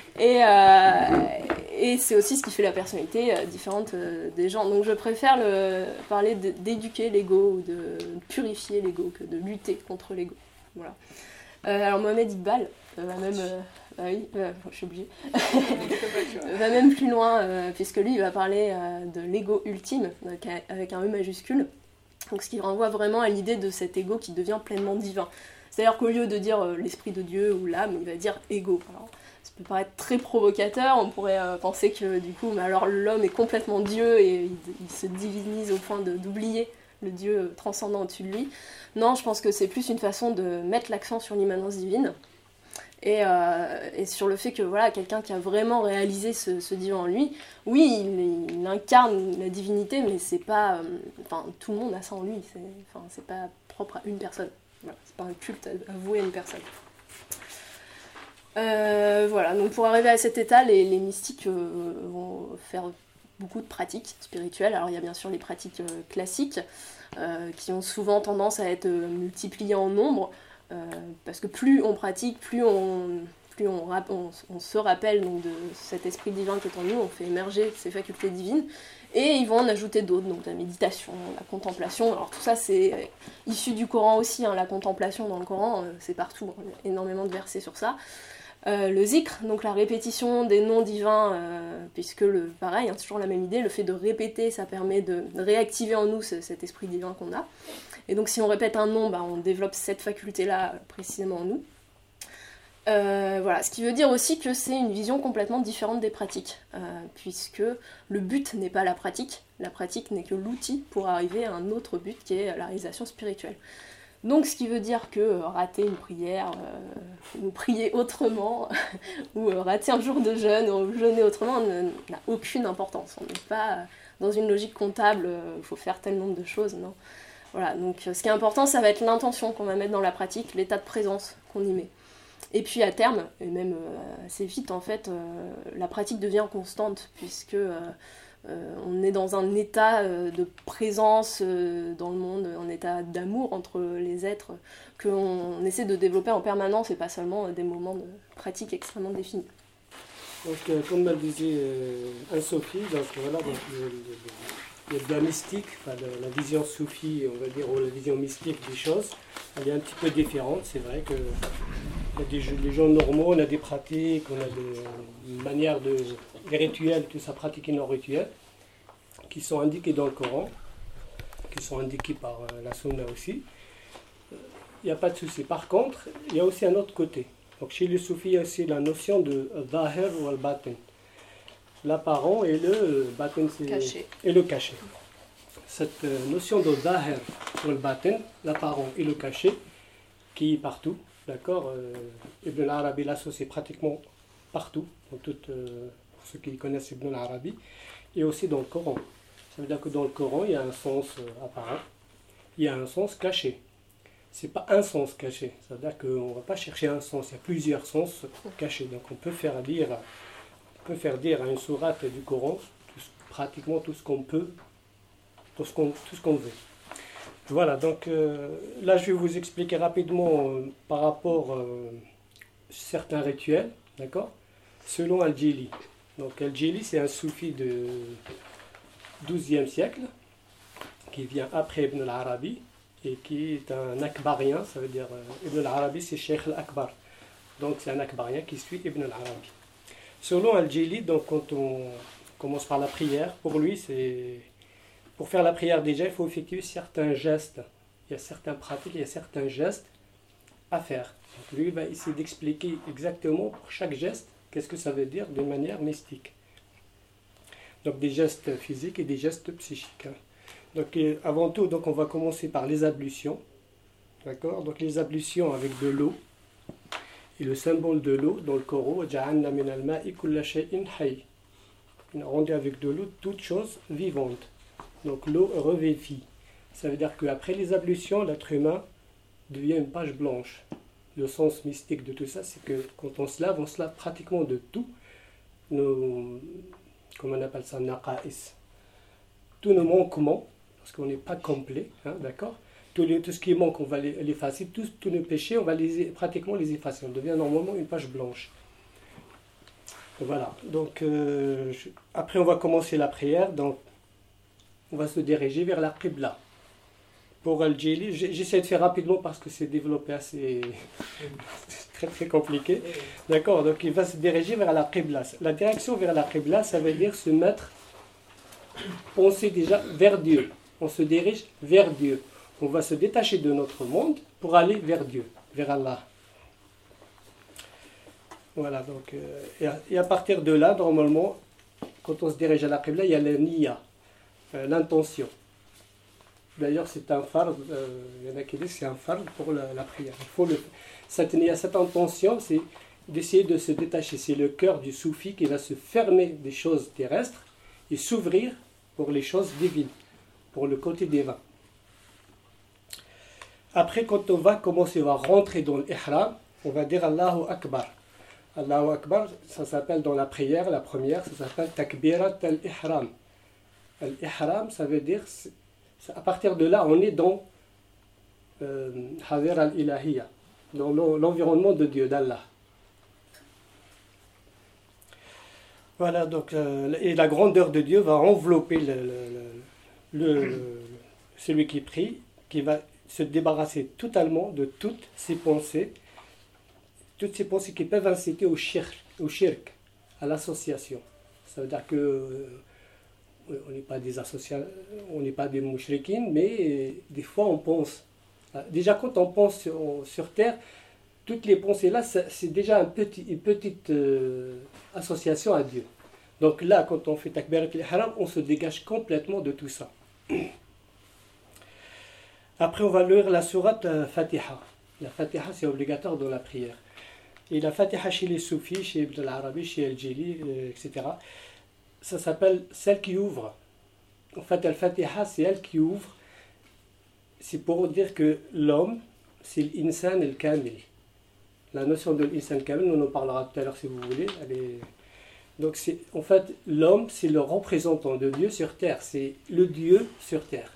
et c'est aussi ce qui fait la personnalité différente des gens. Donc je préfère parler d'éduquer l'ego, ou de purifier l'ego, que de lutter contre l'ego. Voilà. Alors Mohamed Iqbal va même... je suis obligée. Va même plus loin, puisque lui, il va parler de l'ego ultime, avec un E majuscule. Donc, ce qui renvoie vraiment à l'idée de cet ego qui devient pleinement divin. C'est-à-dire qu'au lieu de dire l'esprit de Dieu ou l'âme, il va dire ego. Alors, ça peut paraître très provocateur, on pourrait penser que du coup, alors l'homme est complètement Dieu et il se divinise au point d'oublier le Dieu transcendant au-dessus de lui. Non, je pense que c'est plus une façon de mettre l'accent sur l'immanence divine. Et sur le fait que voilà, quelqu'un qui a vraiment réalisé ce divin en lui, oui, il incarne la divinité, mais c'est pas... tout le monde a ça en lui, c'est pas propre à une personne. Voilà, c'est pas un culte avoué à une personne. Voilà, donc pour arriver à cet état, les mystiques vont faire beaucoup de pratiques spirituelles. Alors il y a bien sûr les pratiques classiques, qui ont souvent tendance à être multipliées en nombre, parce que plus on pratique, plus on se rappelle donc, de cet esprit divin qui est en nous, on fait émerger ces facultés divines, et ils vont en ajouter d'autres, donc la méditation, la contemplation. Alors tout ça c'est issu du Coran aussi, la contemplation dans le Coran, c'est partout, il y a énormément de versets sur ça. Le zikr, donc la répétition des noms divins, puisque pareil, c'est toujours la même idée, le fait de répéter, ça permet de réactiver en nous cet esprit divin qu'on a. Et donc si on répète un nom, on développe cette faculté-là précisément en nous. Voilà, ce qui veut dire aussi que c'est une vision complètement différente des pratiques, puisque le but n'est pas la pratique n'est que l'outil pour arriver à un autre but qui est la réalisation spirituelle. Donc ce qui veut dire que rater une prière, ou prier autrement, ou rater un jour de jeûne, ou jeûner autrement, n'a aucune importance. On n'est pas dans une logique comptable, il faut faire tel nombre de choses, non. Voilà, donc ce qui est important, ça va être l'intention qu'on va mettre dans la pratique, l'état de présence qu'on y met. Et puis à terme, et même assez vite en fait, la pratique devient constante, puisque on est dans un état de présence dans le monde, un état d'amour entre les êtres, qu'on essaie de développer en permanence, et pas seulement des moments de pratique extrêmement définis. Donc comme elle disait Anne-Sophie, donc voilà, donc, il y a de la mystique, la vision soufie, on va dire, ou la vision mystique des choses, elle est un petit peu différente. C'est vrai que les gens normaux, on a des pratiques, on a des manières des rituels, tout ça, pratiquer nos rituels, qui sont indiqués dans le Coran. qui sont indiqués par la sunna aussi, il n'y a pas de souci. Par contre, il y a aussi un autre côté. Donc chez les soufis, il y a aussi la notion de zahir ou al-batin. L'apparent et le batin, et le caché. Cette notion de zahir ou al-batin, l'apparent et le caché, qui est partout, d'accord, Ibn al-Arabi l'associe pratiquement partout, pour ceux qui connaissent Ibn al-Arabi, et aussi dans le Coran. Ça veut dire que dans le Coran, il y a un sens apparent, il y a un sens caché. C'est pas un sens caché, c'est-à-dire qu'on ne va pas chercher un sens, il y a plusieurs sens cachés. Donc on peut faire dire à une sourate du Coran pratiquement tout ce qu'on peut, tout ce qu'on veut. Voilà, donc là je vais vous expliquer rapidement par rapport à certains rituels, d'accord, selon Al-Jili. Donc Al-Jili, c'est un soufi de 12e siècle, qui vient après Ibn al-Arabi, et qui est un akbarien, ça veut dire Ibn al-Arabi c'est Sheikh al-Akbar, donc c'est un akbarien qui suit Ibn al-Arabi. Selon Al-Jili, donc quand on commence par la prière, pour lui pour faire la prière déjà il faut effectuer certains gestes, il y a certaines pratiques, il y a certains gestes à faire. Donc lui il va essayer d'expliquer exactement pour chaque geste qu'est-ce que ça veut dire de manière mystique. Donc des gestes physiques et des gestes psychiques. Donc avant tout, donc on va commencer par les ablutions, d'accord. Donc les ablutions avec de l'eau, et le symbole de l'eau dans le Coran, ja'alna min al-ma'i kulla shay'in hayy. On a rendu avec de l'eau toute chose vivante. Donc l'eau revêtit. Ça veut dire qu'après les ablutions, l'être humain devient une page blanche. Le sens mystique de tout ça, c'est que quand on se lave pratiquement de tout. Comment on appelle ça, naqa'is. Tous nos manquements, parce qu'on n'est pas complet, hein, d'accord. Tout ce qui manque, on va l'effacer. Tous nos péchés, on va pratiquement les effacer. On devient normalement une page blanche. Voilà. Donc, après, on va commencer la prière. Donc, on va se diriger vers la Qibla. Pour Al-Jili, j'essaie de faire rapidement parce que c'est développé assez très très compliqué. D'accord. Donc, il va se diriger vers la Qibla. La direction vers la Qibla, ça veut dire se mettre, penser déjà vers Dieu. On se dirige vers Dieu. On va se détacher de notre monde pour aller vers Dieu, vers Allah. Voilà, donc, et à partir de là, normalement, quand on se dirige à la Qibla, il y a la niya, l'intention. D'ailleurs, c'est un fard, il y en a qui disent que c'est un fard pour la prière. Il faut cette niya, cette intention, c'est d'essayer de se détacher. C'est le cœur du soufi qui va se fermer des choses terrestres et s'ouvrir pour les choses divines, pour le côté divin. Après, quand on va commencer, on va rentrer dans l'ihram, on va dire Allahu Akbar. Allahu Akbar, ça s'appelle dans la prière, la première, ça s'appelle Takbirat al-Ihram. Al-Ihram, ça veut dire, à partir de là, on est dans Hadir al-Ilahiyya, dans l'environnement de Dieu, d'Allah. Voilà, donc, et la grandeur de Dieu va envelopper celui qui prie, qui va se débarrasser totalement de toutes ces pensées qui peuvent inciter au shirk, à l'association. Ça veut dire que on n'est pas des associations, on n'est pas des mouchrikines, mais des fois on pense. Déjà quand on pense sur terre, toutes les pensées là, c'est déjà une petite association à Dieu. Donc là, quand on fait Takbirat al-Ihram, on se dégage complètement de tout ça. Après, on va lire la sourate Fatiha. La Fatiha, c'est obligatoire dans la prière. Et la Fatiha chez les soufis, chez Ibn al-Arabi, chez Al-Jili, etc., ça s'appelle celle qui ouvre. En fait, la Fatiha, c'est elle qui ouvre. C'est pour dire que l'homme, c'est l'insan al-kamil. La notion de l'insan al-kamil, on en parlera tout à l'heure si vous voulez. Donc, en fait, l'homme, c'est le représentant de Dieu sur terre. C'est le Dieu sur terre.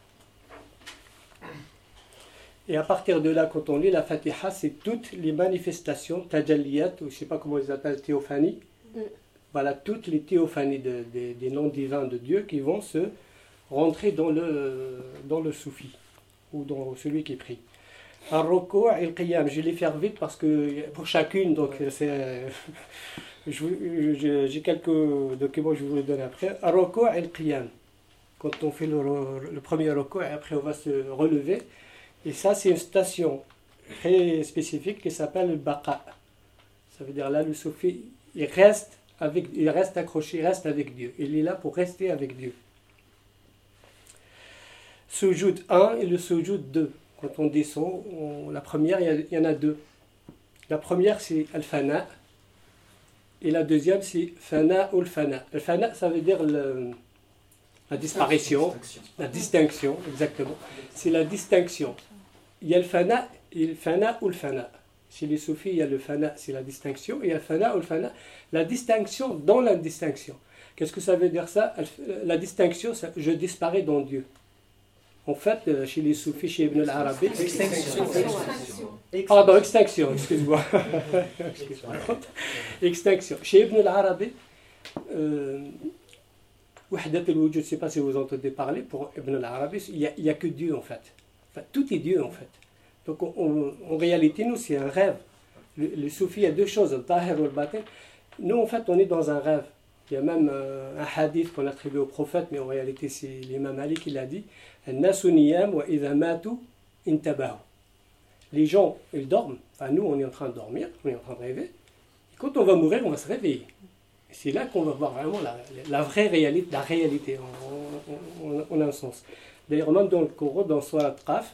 Et à partir de là, quand on lit la Fatiha, c'est toutes les manifestations, tajalliyat, ou je ne sais pas comment ils appellent, théophanie. Voilà, toutes les théophanies des noms divins de Dieu qui vont se rentrer dans le soufi, ou dans celui qui prie. Ar-ruku' et le qiyam, je vais les faire vite parce que pour chacune, donc j'ai quelques documents que je vais vous donner après. Ar-ruku' et le qiyam. quand on fait le premier recours, et après on va se relever. Et ça, c'est une station très spécifique qui s'appelle le baqa. Ça veut dire là, le soufi, il reste accroché, il reste avec Dieu. Il est là pour rester avec Dieu. Sujoud 1 et le sujoud 2. Quand on descend, la première, il y en a deux. La première, c'est al-fana. Et la deuxième, c'est fana ou al-fana. Al-fana, ça veut dire la disparition, la distinction, exactement. C'est la distinction. Il y a le fana ou le fana. Chez les soufis, il y a le fana, c'est la distinction. Et il y a le fana ou le fana, la distinction dans la distinction. Qu'est-ce que ça veut dire ça? La distinction, je disparais dans Dieu. En fait, chez les soufis, chez Ibn al-Arabi... Extinction. Pardon, extinction, excuse-moi. Extinction. Chez Ibn al-Arabi, Wahdat al-Wujud, je ne sais pas si vous entendez parler, pour Ibn al-Arabi, il n'y a que Dieu en fait. Enfin, tout est Dieu en fait. Donc en réalité, nous, c'est un rêve. Le soufi, il y a deux choses, le tahir ou le batin. Nous, en fait, on est dans un rêve. Il y a même un hadith qu'on attribue au prophète, mais en réalité, c'est l'imam Ali qui l'a dit. Les gens, ils dorment. Enfin, nous, on est en train de dormir, on est en train de rêver. Et quand on va mourir, on va se réveiller. Et c'est là qu'on va voir vraiment la vraie réalité, la réalité, en un sens. D'ailleurs, même dans le Coran, dans Surat Qaf,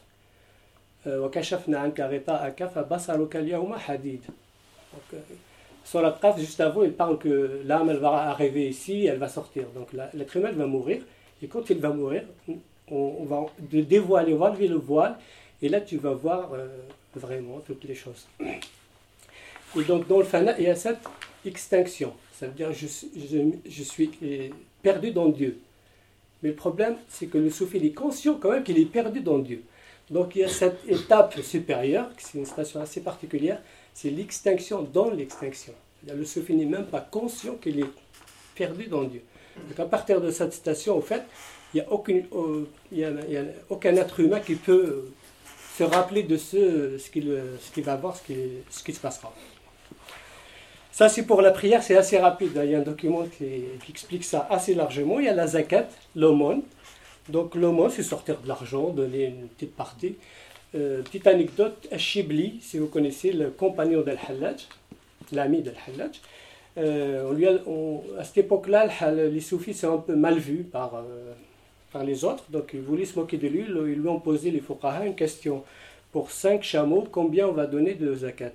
Surat Qaf, juste avant, il parle que l'âme, elle va arriver ici, elle va sortir. Donc l'être humain va mourir. Et quand il va mourir, on va dévoiler, on va lever le voile. Et là, tu vas voir vraiment toutes les choses. Et donc, dans le fana, il y a cette extinction. Ça veut dire je suis perdu dans Dieu. Mais le problème, c'est que le soufi est conscient quand même qu'il est perdu dans Dieu. Donc il y a cette étape supérieure, c'est une station assez particulière, c'est l'extinction dans l'extinction. Le soufi n'est même pas conscient qu'il est perdu dans Dieu. Donc à partir de cette station, en fait, il n'y a aucun être humain qui peut se rappeler de ce qu'il va voir, ce qui se passera. Ça, c'est pour la prière, c'est assez rapide. Il y a un document qui explique ça assez largement. Il y a la zakat, l'aumône. Donc l'aumône, c'est sortir de l'argent, donner une petite partie. Petite anecdote, Shibli, si vous connaissez le compagnon d'Al-Hallaj, l'ami d'Al-Hallaj, à cette époque-là, les soufis sont un peu mal vus par les autres. Donc ils voulaient se moquer de lui. Ils lui ont posé, les fuqaha, une question. Pour 5 chameaux, combien on va donner de zakat?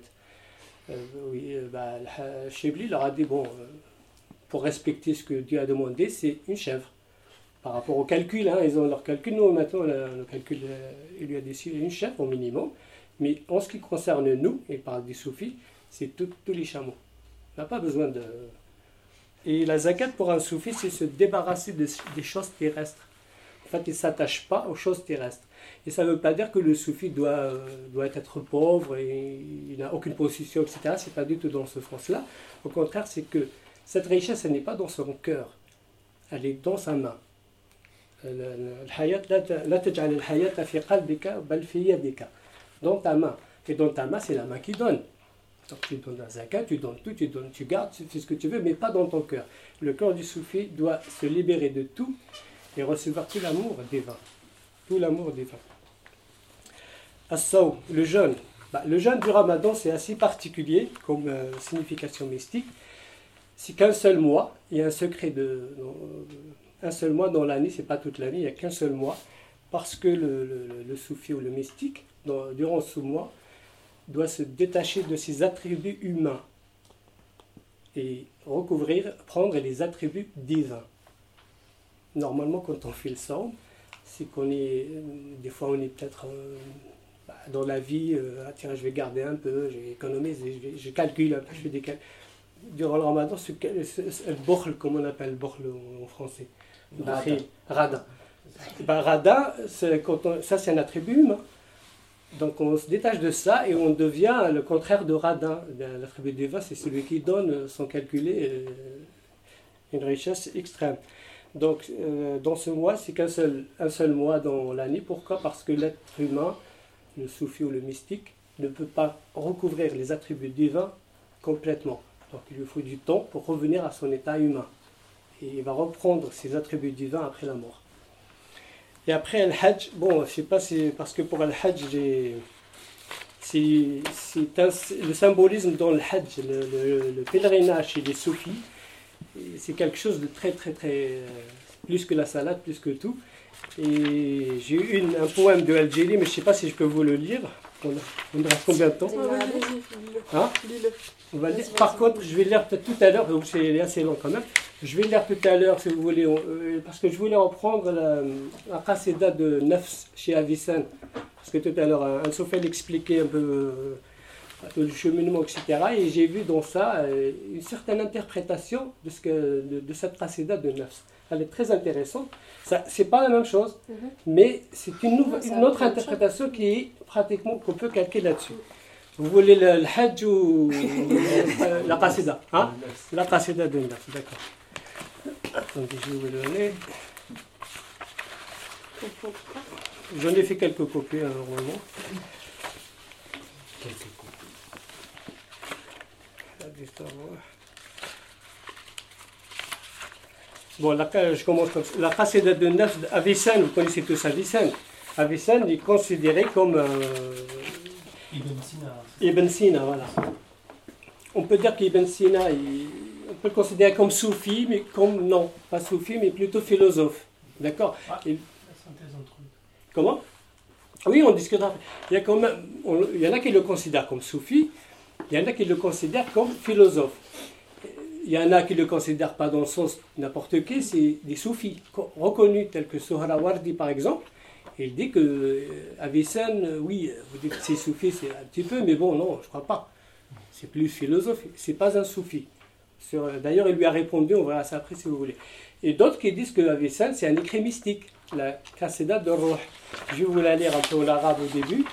Shibli leur a dit, pour respecter ce que Dieu a demandé, c'est une chèvre. Par rapport au calcul, ils ont leur calcul. Nous, maintenant, le calcul, il lui a décidé une chèvre au minimum. Mais en ce qui concerne nous, il parle des soufis, c'est tous les chameaux. On n'a pas besoin de... Et la zakat pour un soufi, c'est se débarrasser des choses terrestres. En fait, il ne s'attache pas aux choses terrestres. Et ça ne veut pas dire que le soufi doit être pauvre et il n'a aucune possession, etc. Ce n'est pas du tout dans ce sens-là. Au contraire, c'est que cette richesse, elle n'est pas dans son cœur. Elle est dans sa main. Dans ta main. Et dans ta main, c'est la main qui donne. Donc tu donnes la zakat, tu donnes tout, tu gardes, tu fais ce que tu veux, mais pas dans ton cœur. Le cœur du soufi doit se libérer de tout et recevoir tout l'amour divin. Tout l'amour divin. As-saw, le jeûne. Le jeûne du Ramadan, c'est assez particulier comme signification mystique. C'est qu'un seul mois, il y a un secret un seul mois dans l'année, c'est pas toute l'année, il n'y a qu'un seul mois, parce que le soufi ou le mystique, durant ce mois, doit se détacher de ses attributs humains et prendre les attributs divins. Normalement, quand on fait le somme, c'est des fois on est peut-être dans la vie, tiens, je vais garder un peu, je vais économiser, je calcule un peu, je fais des calculs. Durant le Ramadan, le bokhl, comme on appelle le bokhl en français, radin. Radin, ça c'est un attribut humain. Donc on se détache de ça et on devient le contraire de radin. L'attribut divin, c'est celui qui donne sans calculer une richesse extrême. Donc dans ce mois, c'est un seul mois dans l'année. Pourquoi? Parce que l'être humain, le soufi ou le mystique, ne peut pas recouvrir les attributs divins complètement. Donc il lui faut du temps pour revenir à son état humain. Et il va reprendre ses attributs divins après la mort. Et après, Al-Hajj, bon, je sais pas si, parce que pour Al-Hajj, le symbolisme dans le Hajj, le pèlerinage chez les soufis, c'est quelque chose de très, très, très. Plus que la salade, plus que tout. Et j'ai eu un poème de Al-Jili, mais je ne sais pas si je peux vous le lire. On me reste combien de temps? Hein? On va lire. Par contre, je vais le lire peut-être tout à l'heure, donc c'est assez long quand même. Je vais le lire tout à l'heure si vous voulez, parce que je voulais reprendre la qasida de Nafs chez Avicenna. Parce que tout à l'heure, un Soufel expliquait un peu le cheminement, etc. Et j'ai vu dans ça une certaine interprétation de cette qasida de Nafs. Elle est très intéressante. C'est pas la même chose, mais c'est une autre interprétation qui est pratiquement qu'on peut calquer là-dessus. Vous voulez le Hajj ou la qasida, hein? La qasida de Nafs, d'accord. Attendez, je vais vous le donner. J'en ai fait quelques copies, normalement. Quelques copies. Bon, je commence comme ça. La qasida de Nafs d'Avicenna, vous connaissez tous Avicenna. Avicenna est considéré comme Ibn Sina, voilà. On peut dire qu'Ibn Sina, on peut le considérer comme soufi, mais comme, non, pas soufi, mais plutôt philosophe. D'accord? Comment? Oui, on discutera. Il y en a qui le considèrent comme soufi, il y en a qui le considèrent comme philosophe. Il y en a qui ne le considèrent pas dans le sens n'importe qui, c'est des soufis reconnus, tels que Sohrawardi par exemple. Il dit que Avicenna, oui, vous dites que c'est soufi, c'est un petit peu, mais bon, non, je ne crois pas. C'est plus philosophe, c'est pas un soufi. D'ailleurs, il lui a répondu, on verra ça après si vous voulez. Et d'autres qui disent que Avicenna, c'est un écrit mystique, la qasida de Ruh. Je vais vous la lire un peu en arabe au début.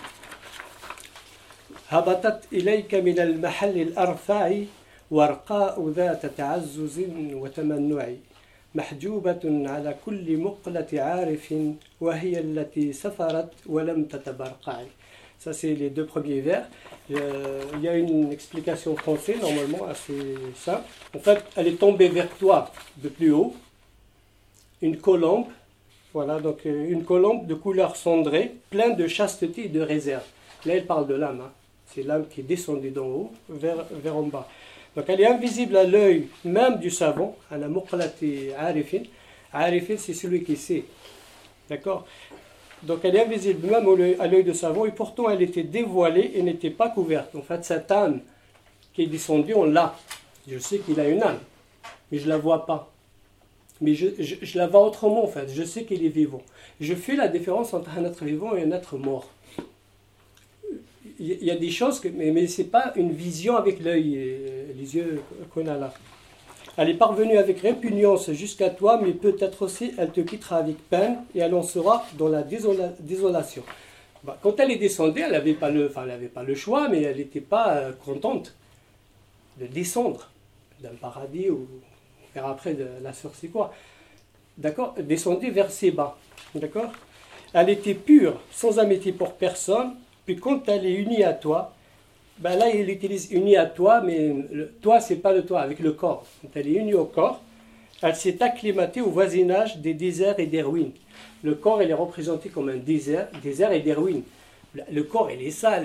Habatat ilayka min al-mahall al-arfa'i warqa'u dhata ta'azzuzin wa tamannu'i محجوبة على كل مقلة عارف وهي التي سفرت ولم تتبرقع. Ça c'est les deux premiers vers. Il y a une explication française normalement assez simple. En fait, elle est tombée vers toi de plus haut. Une colombe, voilà, donc une colombe de couleur cendrée, pleine de chasteté et de réserve. Là, elle parle de l'âme. Hein. C'est l'âme qui est descendue d'en haut vers en bas. Donc elle est invisible à l'œil même du savant, à la muqlati arifin. Arifin, c'est celui qui sait. D'accord? Donc elle est invisible même à l'œil du savant, et pourtant elle était dévoilée et n'était pas couverte. En fait, cette âme qui est descendue, on l'a. Je sais qu'il a une âme, mais je ne la vois pas. Mais je la vois autrement, en fait. Je sais qu'il est vivant. Je fais la différence entre un être vivant et un être mort. Il y a des choses, mais ce n'est pas une vision avec l'œil, les yeux qu'on a là. Elle est parvenue avec répugnance jusqu'à toi, mais peut-être aussi elle te quittera avec peine et elle en sera dans la désolation. Quand elle est descendue, elle n'avait pas le choix, mais elle n'était pas contente de descendre d'un paradis ou vers après de la sortie quoi. D'accord? Descendue vers ses bas. D'accord? Elle était pure, sans amitié pour personne. Puis quand elle est unie à toi, ben là il utilise unie à toi, mais toi c'est pas le toi, avec le corps. Quand elle est unie au corps, elle s'est acclimatée au voisinage des déserts et des ruines. Le corps il est représenté comme un désert et des ruines. Le corps il est sale,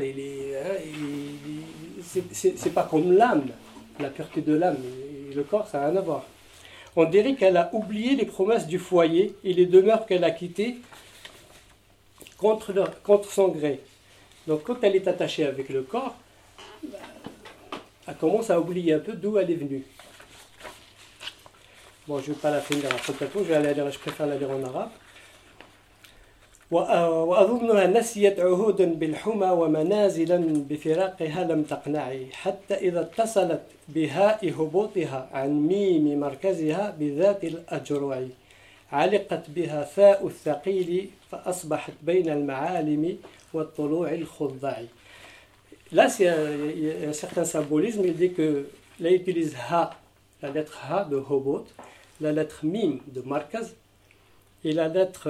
c'est pas comme l'âme, la pureté de l'âme. Le corps ça n'a rien à voir. On dirait qu'elle a oublié les promesses du foyer et les demeures qu'elle a quittées contre son gré. Donc quand elle est attachée avec le corps, elle commence à oublier un peu d'où elle est venue. Bon, je ne vais pas la finir complètement, je préfère la lire en arabe. وأظنها نسيت عهودا بالحمى ومنازلا بفراقها لم تقنعي حتى إذا اتصلت بهاء هبوطها عن ميم مركزها بذات الأجرع علقت بها ثاء الثقيل فأصبحت بين المعالم والطلوع الخضع. Là, il y a un certain symbolisme. Il dit que là, il utilise ha, la lettre ha de Hobot, la lettre mim de Markaz et la lettre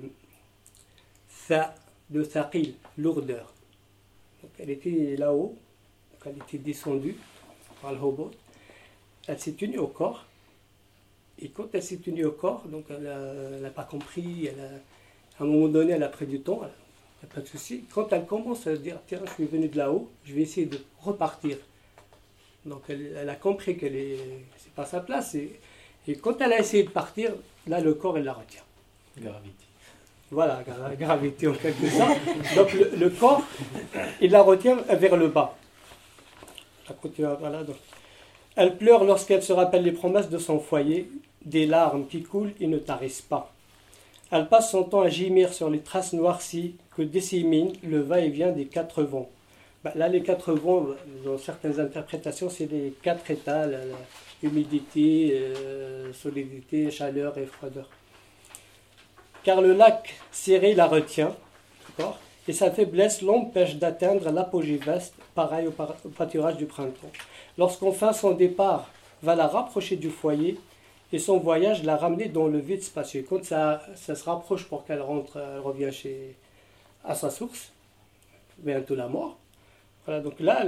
tha de Thaqil, lourdeur. Donc, elle était là-haut, elle était descendue par le Hobot. Elle s'est unie au corps. Et quand elle s'est unie au corps, donc elle n'a pas compris, À un moment donné, elle a pris du temps, il n'y a pas de souci. Quand elle commence à dire, tiens, je suis venue de là-haut, je vais essayer de repartir. Donc elle a compris que c'est pas sa place. Et quand elle a essayé de partir, là, le corps, il la retient. Gravité. Voilà, la gravité en quelque sorte. Donc le corps, il la retient vers le bas. Voilà, donc. Elle pleure lorsqu'elle se rappelle les promesses de son foyer, des larmes qui coulent et ne tarissent pas. Elle passe son temps à gémir sur les traces noircies que dissémine le va-et-vient des 4 vents. Là, les 4 vents, dans certaines interprétations, c'est les 4 états, humidité, solidité, chaleur et froideur. Car le lac serré la retient, d'accord, et sa faiblesse l'empêche d'atteindre l'apogée vaste, pareil au pâturage du printemps. Lorsqu'enfin son départ va la rapprocher du foyer, et son voyage l'a ramenée dans le vide spacieux. Quand ça se rapproche pour qu'elle rentre, elle revient à sa source, bientôt la mort. Voilà, donc là,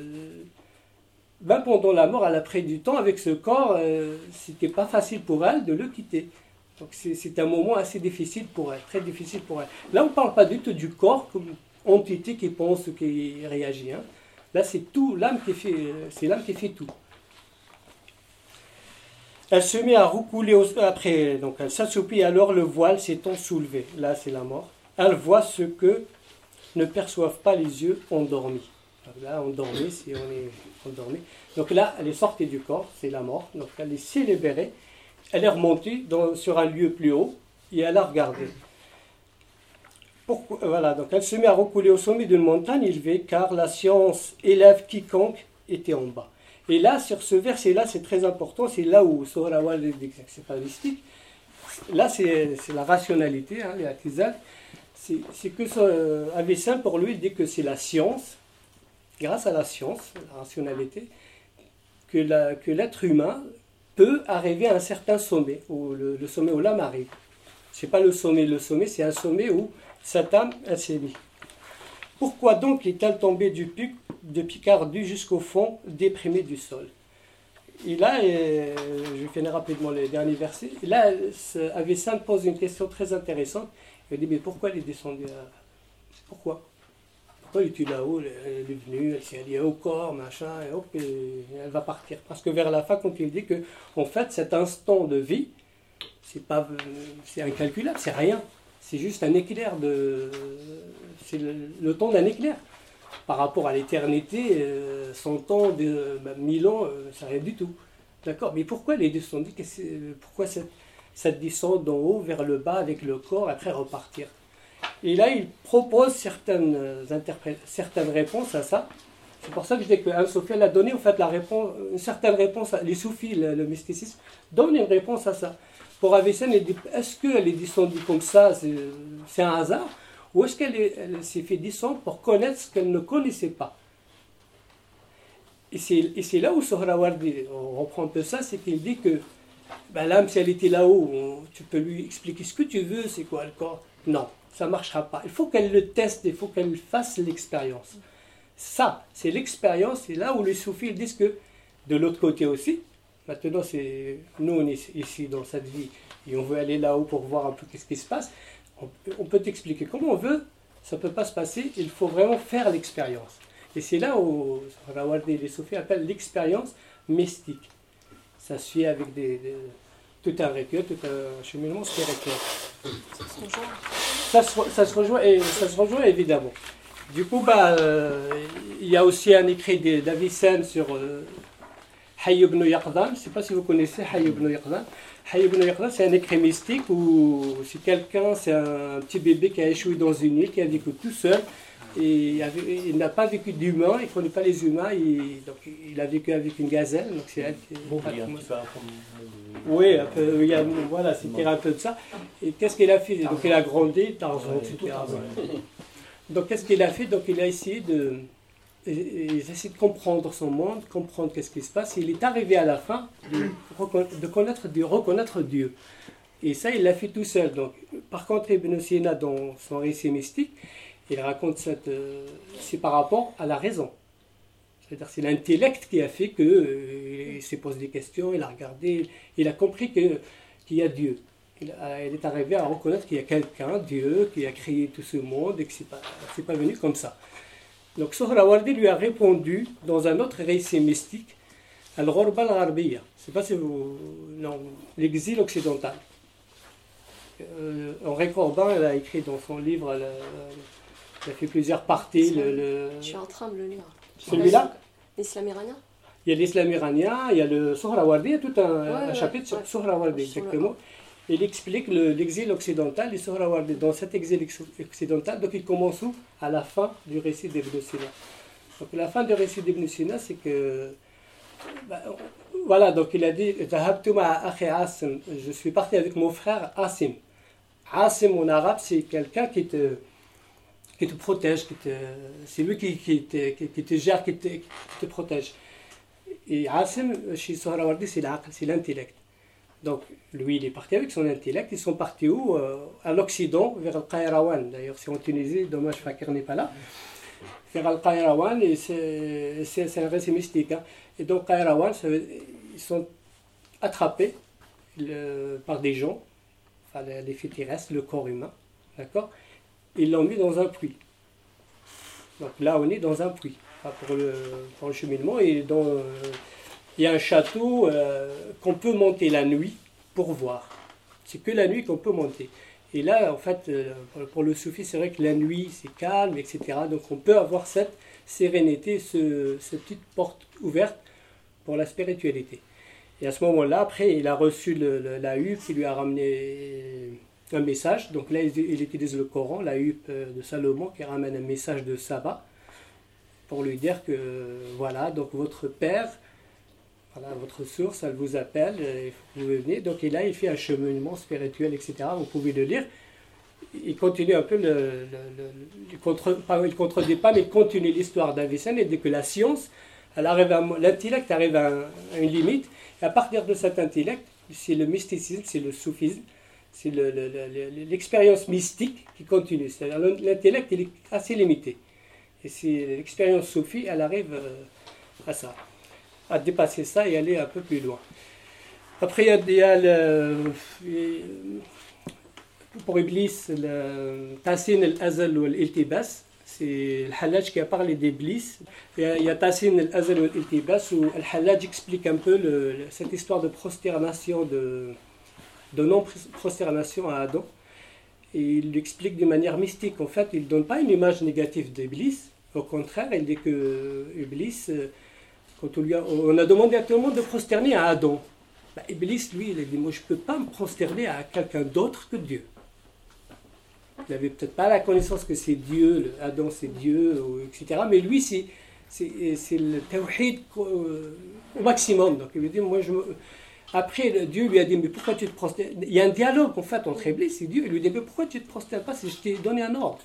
même pendant la mort, elle a pris du temps avec ce corps, c'était pas facile pour elle de le quitter. Donc c'est un moment assez difficile pour elle, très difficile pour elle. Là, on ne parle pas du tout du corps comme entité qui pense, qui réagit. Hein. Là, c'est tout, l'âme qui fait tout. Elle se met à roucouler après, donc elle s'assoupit, alors le voile s'étant soulevé. Là, c'est la mort. Elle voit ce que ne perçoivent pas les yeux endormis. Donc là, endormi, si on est endormi. Donc là, elle est sortie du corps, c'est la mort. Donc elle s'est libérée. Elle est remontée sur un lieu plus haut et elle a regardé. Voilà, donc elle se met à roucouler au sommet d'une montagne élevée, car la science élève quiconque était en bas. Et là, sur ce verset-là, c'est très important, c'est là où Sohrawardi dit que c'est pas mystique. Là, c'est la rationalité, hein, les Atizal. C'est que Avicenne, pour lui, il dit que c'est la science, grâce à la science, la rationalité, que l'être humain peut arriver à un certain sommet, où le sommet où l'âme arrive. Ce n'est pas le sommet, c'est un sommet où cette âme, elle s'est mise. Pourquoi donc est-elle tombée du pic de Picardie jusqu'au fond, déprimée du sol? Et là, je finis rapidement les derniers versets. Et là, Avicenne pose une question très intéressante. Il dit, mais pourquoi elle est descendue Pourquoi elle était là-haut, elle est venue, elle s'est alliée au corps, machin, et hop, et elle va partir. Parce que vers la fin, quand il dit que, en fait, cet instant de vie, c'est incalculable, c'est rien. C'est juste un éclair c'est le temps d'un éclair. Par rapport à l'éternité, 100 ans, 1000 ans, c'est rien du tout. D'accord? Mais pourquoi elle est descendue? Pourquoi cette descente d'en haut vers le bas avec le corps, après repartir? Et là, il propose certaines réponses à ça. C'est pour ça que je dis qu'Anne Sophie a donné en fait une certaine réponse. Les soufis, le mysticisme, donnent une réponse à ça. Pour Avicenne, il dit, est-ce qu'elle est descendue comme ça, c'est un hasard, ou est-ce qu'elle s'est fait descendre pour connaître ce qu'elle ne connaissait pas? Et c'est là où Sohrawardi, on reprend un peu ça, c'est qu'il dit que l'âme, si elle était là-haut, tu peux lui expliquer ce que tu veux, c'est quoi le corps? Non, ça ne marchera pas. Il faut qu'elle le teste, il faut qu'elle fasse l'expérience. Ça, c'est l'expérience, c'est là où les soufis disent que, de l'autre côté aussi, maintenant, nous, on est ici dans cette vie et on veut aller là-haut pour voir un peu qu'est-ce qui se passe. On peut t'expliquer comment on veut, ça ne peut pas se passer, il faut vraiment faire l'expérience. Et c'est là où les soufis appellent l'expérience mystique. Ça se fait avec tout un rituel, tout un cheminement spirituel. Ça se rejoint évidemment. Du coup, il y a aussi un écrit d'Avicenne sur Hayy ibn Yaqdan. Je ne sais pas si vous connaissez Hayy ibn Yaqdan. Hayy ibn Yaqdan, c'est un écrit mystique où c'est un petit bébé qui a échoué dans une île, qui a vécu tout seul. Et il n'a pas vécu d'humain, il ne connaît pas les humains, donc il a vécu avec une gazelle. Donc c'est elle qui oui, un peu, voilà, c'était un peu de ça. Et qu'est-ce qu'il a fait? Donc il a grandi, donc qu'est-ce qu'il a fait? Donc il a essayé de comprendre son monde, comprendre qu'est-ce qui se passe. Il est arrivé à la fin de reconnaître Dieu. Et ça, il l'a fait tout seul. Donc, par contre, Ibn Sina, dans son récit mystique, il raconte c'est par rapport à la raison. C'est-à-dire c'est l'intellect qui a fait qu'il s'est posé des questions, il a regardé, il a compris qu'il y a Dieu. elle est arrivée à reconnaître qu'il y a quelqu'un, Dieu, qui a créé tout ce monde et que c'est pas venu comme ça. Donc Sohrawardi lui a répondu dans un autre récit mystique, Al-Ghurba al-Gharbiya. Je ne sais pas si vous... Non, l'exil occidental. Henri Corbin, elle a écrit dans son livre, elle a fait plusieurs parties. Je suis en train de le lire. Celui-là? L'islam iranien? Il y a l'islam iranien, il y a le Sohrawardi, il y a tout un chapitre sur Sohrawardi, exactement. Il explique l'exil occidental et Sohrawardi. Dans cet exil occidental, donc il commence où? À la fin du récit d'Ibn Sina. Donc la fin du récit d'Ibn Sina, c'est que... voilà, donc il a dit je suis parti avec mon frère Asim. Asim en arabe, c'est quelqu'un qui te protège, c'est lui qui te gère, qui te protège. Et Asim, chez Sohrawardi, c'est l'intellect. Donc, lui, il est parti avec son intellect. Ils sont partis où? À l'Occident, vers Al-Qayrawan. D'ailleurs, c'est en Tunisie, dommage, Fakir n'est pas là. Vers Al-Qayrawan, et c'est un récit mystique. Hein. Et donc, Qayrawan, ils sont attrapés par des gens, enfin, les faits terrestres, le corps humain, d'accord? Ils l'ont mis dans un puits. Donc là, on est dans un puits, enfin, pour le cheminement. Et il y a un château qu'on peut monter la nuit pour voir. C'est que la nuit qu'on peut monter. Et là, en fait, pour le soufi, c'est vrai que la nuit, c'est calme, etc. Donc on peut avoir cette sérénité, cette petite porte ouverte pour la spiritualité. Et à ce moment-là, après, il a reçu la huppe qui lui a ramené un message. Donc là, il utilise le Coran, la huppe de Salomon, qui ramène un message de Saba pour lui dire que, voilà, donc votre père, voilà, votre source, elle vous appelle, vous venez. Donc et là, il fait un cheminement spirituel, etc. Vous pouvez le lire. Il continue un peu, il contredit pas, mais il continue l'histoire d'Avicenne et dit que la science, l'intellect arrive à une limite. Et à partir de cet intellect, c'est le mysticisme, c'est le soufisme, c'est l'expérience mystique qui continue. C'est-à-dire l'intellect, il est assez limité. Et c'est l'expérience soufie, elle arrive à ça, à dépasser ça et aller un peu plus loin. Après, il y a pour Iblis, le Tassin al-Azal ou l'Iltibas, c'est le Hallaj qui a parlé d'Iblis. Il y a Tassin al-Azal ou l'Iltibas où le Hallaj explique un peu cette histoire de prosternation, de non-prosternation à Adam. Et il l'explique d'une manière mystique. En fait, il ne donne pas une image négative d'Iblis. Au contraire, il dit que Iblis, quand on a demandé à tout le monde de prosterner à Adam, Iblis, lui, il a dit, moi je ne peux pas me prosterner à quelqu'un d'autre que Dieu. Il n'avait peut-être pas la connaissance que c'est Dieu, Adam c'est Dieu, etc. Mais lui, c'est le tawhid au maximum. Donc il lui dit, Après, Dieu lui a dit, mais pourquoi tu te prosternes? Il y a un dialogue en fait entre Iblis et Dieu. Il lui dit, mais pourquoi tu ne te prosternes pas si je t'ai donné un ordre?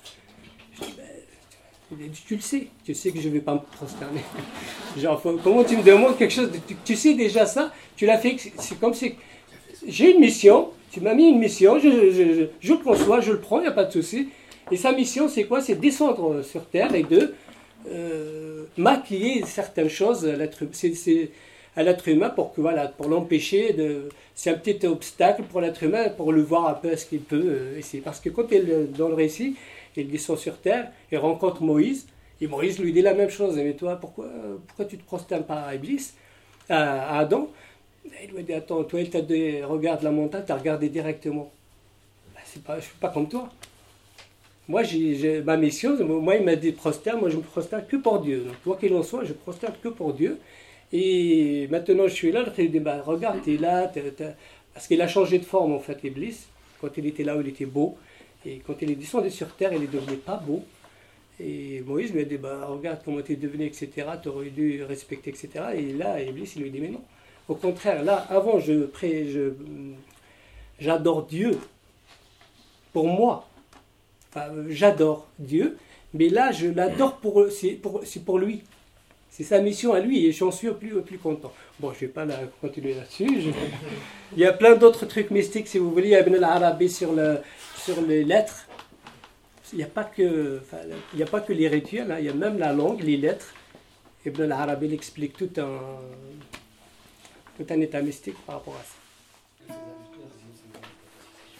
Il a dit, tu le sais que je ne vais pas me prosterner. Genre, comment tu me demandes quelque chose, tu sais déjà ça, tu l'as fait, c'est comme si j'ai une mission, tu m'as mis une mission, je le conçois, je le prends, il n'y a pas de souci. Et sa mission, c'est quoi? C'est descendre sur terre et de maquiller certaines choses à l'être humain pour l'empêcher c'est un petit obstacle pour l'être humain pour le voir un peu ce qu'il peut essayer. Parce que quand dans le récit, il descend sur terre et rencontre Moïse, et Moïse lui dit la même chose. Mais toi, pourquoi tu ne te prosternes pas à Iblis, à Adam? Il lui dit, attends, toi, il t'a dit, regarde la montagne, tu as regardé directement. Je ne suis pas comme toi. Moi, j'ai ma mission, moi, il m'a dit prosterne, moi, je me prosterne que pour Dieu. Donc, quoi qu'il en soit, je prosterne que pour Dieu. Et maintenant, je suis là, il dit, regarde, tu es là, parce qu'il a changé de forme, en fait, Iblis. Quand il était là où il était beau. Et quand il est descendu sur terre, il est devenu pas beau. Et Moïse lui a dit, regarde comment tu es devenu, etc. Tu aurais dû respecter, etc. Et là, Iblis, il lui dit, mais non. Au contraire, là, avant, j'adore Dieu. Pour moi. Enfin, j'adore Dieu. Mais là, je l'adore c'est pour lui. C'est sa mission à lui et j'en suis au plus content. Bon, je ne vais pas continuer là-dessus. Il y a plein d'autres trucs mystiques, si vous voulez. Il y a Ibn al-Arabi sur les lettres. Il n'y a pas que les rituels, hein. Il y a même la langue, les lettres. Ibn al-Arabi explique tout un état mystique par rapport à ça.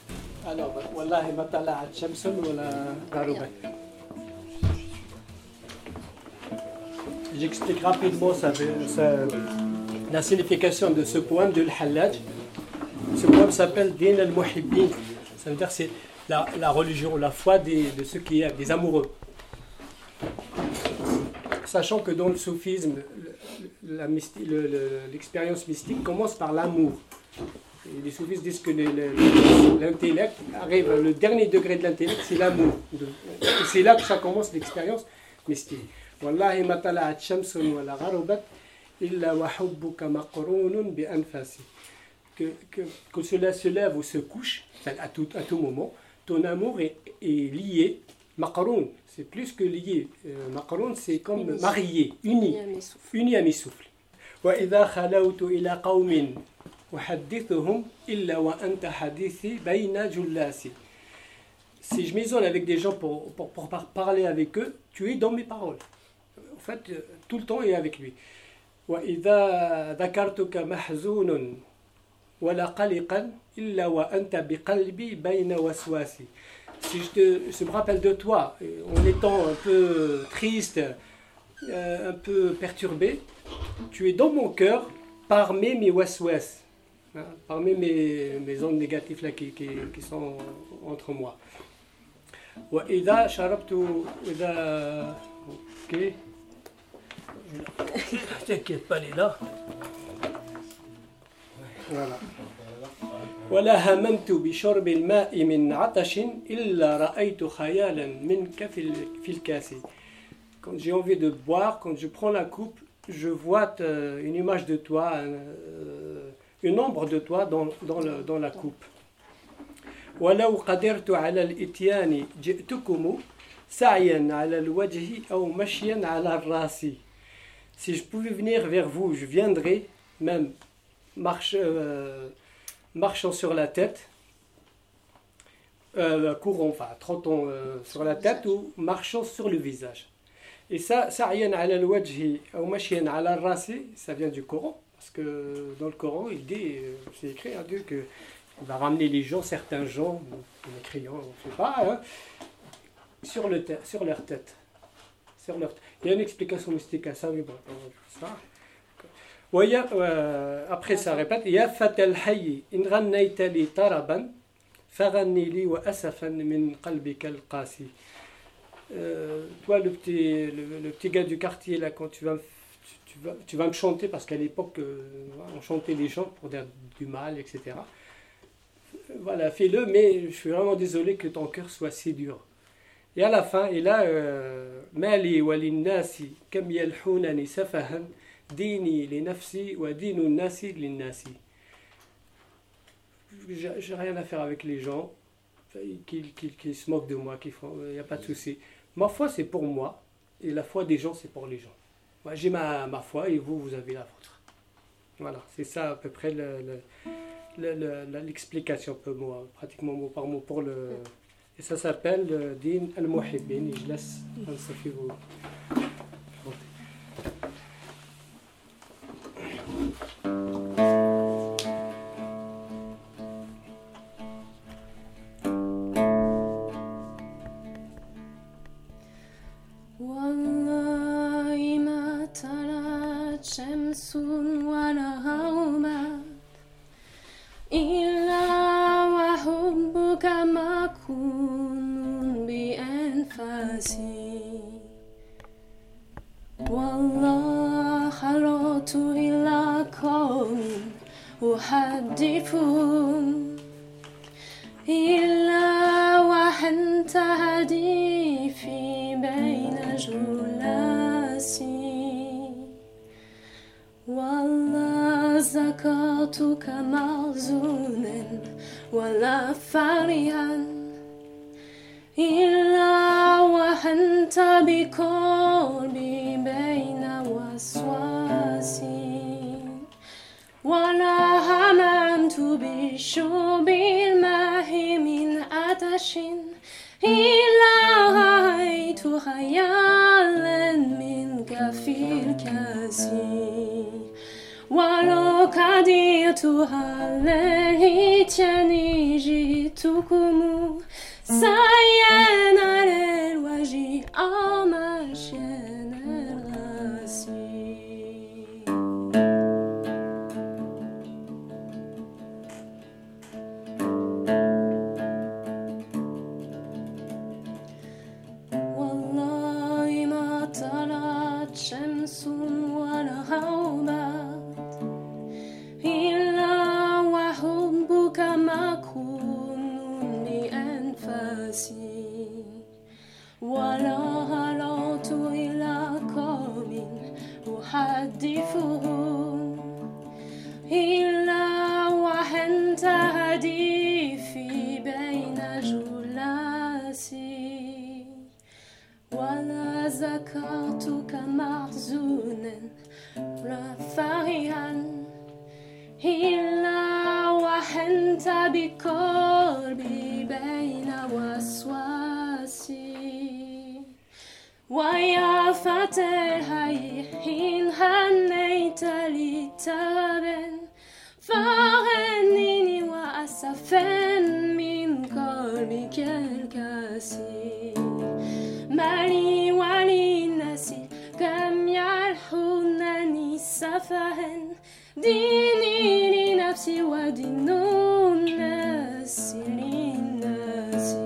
Alors, wallahi ma tala'at shamsun wala gharubat. J'explique rapidement la signification de ce poème de Al-Hallaj. Ce poème s'appelle Din al-Muhibbin. Ça veut dire que c'est la religion, la foi de ceux qui aiment, des amoureux. Sachant que dans le soufisme, l'expérience mystique commence par l'amour. Et les soufistes disent que l'intellect arrive, le dernier degré de l'intellect, c'est l'amour. Et c'est là que ça commence l'expérience mystique. Wallahi ma tala'at shamsun wa la gharubat illa wa hubbuka maqrunun bi anfasi. Que cela se lève ou se couche, à tout moment, ton amour est lié, maqroun, c'est plus que lié. Maqroun, c'est comme marié, uni à mes souffles. Wa idha khalawtu ila qawmin uhaddithuhum illa wa anta hadithi bayna jullasi. Si je m'isole avec des gens pour parler avec eux, tu es dans mes paroles. En fait, tout le temps est avec lui. Wa idha dhakartuka mahzunun wala qaliqan illa wa anta biqalbi bayna waswasi. Si je me rappelle de toi, en étant un peu triste, un peu perturbé, tu es dans mon cœur parmi mes waswas, parmi mes ondes négatives là, qui sont entre moi. Wa idha sharabtu idha ok. T'inquiète pas, elle est là. Voilà. ولا هممت بشرب الماء من عطش إلا رأيت خيالا منك في الكاس. Quand j'ai envie de boire, quand je prends la coupe, je vois une image de toi, une ombre de toi dans la coupe. ولو قدرت على الإتيان جئتكم سعيا على الوجه أو مشيا على الراس. Si je pouvais venir vers vous, je viendrais, même marchant sur la tête, courant, enfin trottant sur la tête ou marchant sur le visage. Et ça, sa'yan ala al-wajhi ou mashyan ala al-rasi, ça vient du Coran, parce que dans le Coran, il dit, c'est écrit à Dieu qu'il va ramener les gens, certains gens, les crayons, je ne sais pas, hein, sur leur tête. Il y a une explication mystique à ça, mais bon, ça. Après ça répète Ya fatal hayy in ghannayta li taraban faghanni li wa asafan min qalbika al-qasi. Toi le petit gars du quartier là, quand tu vas me chanter, parce qu'à l'époque on chantait les gens pour dire du mal, etc. Voilà, fais-le, mais je suis vraiment désolé que ton cœur soit si dur. Et à la fin, et là mali wa linnasi kam yalhunani safahan Dini li nafsi wa dinu nasi li nasi. J'ai rien à faire avec les gens qui se moquent de moi, il n'y a pas de souci. Ma foi c'est pour moi et la foi des gens c'est pour les gens. Moi j'ai ma foi et vous avez la vôtre. Voilà, c'est ça à peu près l'explication pratiquement mot par mot pour le. Et ça s'appelle Din al-Muhibbin. Je laisse Sophie vous. والله خلوت إلى قوم أحدثهم إلا وأنت هديفي بين جلاسي والله ذكرتك محزونا ولا فرحا إلا وأنت بقلبي بين وسواسي ولا هممت بشرب الماء من عطش إلا رأيت خيالا منك في الكاس ولو قدرت على الإتيان جئت tukumu sayana lel waji amashena rasi wallahi ma talat shamsun wala hawmat illa wa hubbuka makunun li anfasi wala halatu ila qawmin uhaddithuhum illa wa anta hadithi bayna julasi wala zakartuka mahzunan la farihan إلا وأنت بقلبي بين وسواسي ويا فتى الحي إن هنيت لي تابا فغنني وأسفا من قلبك الكاسي مالي وللناس كم يلحونني سفها ديني لنفسي ودين الناس للناس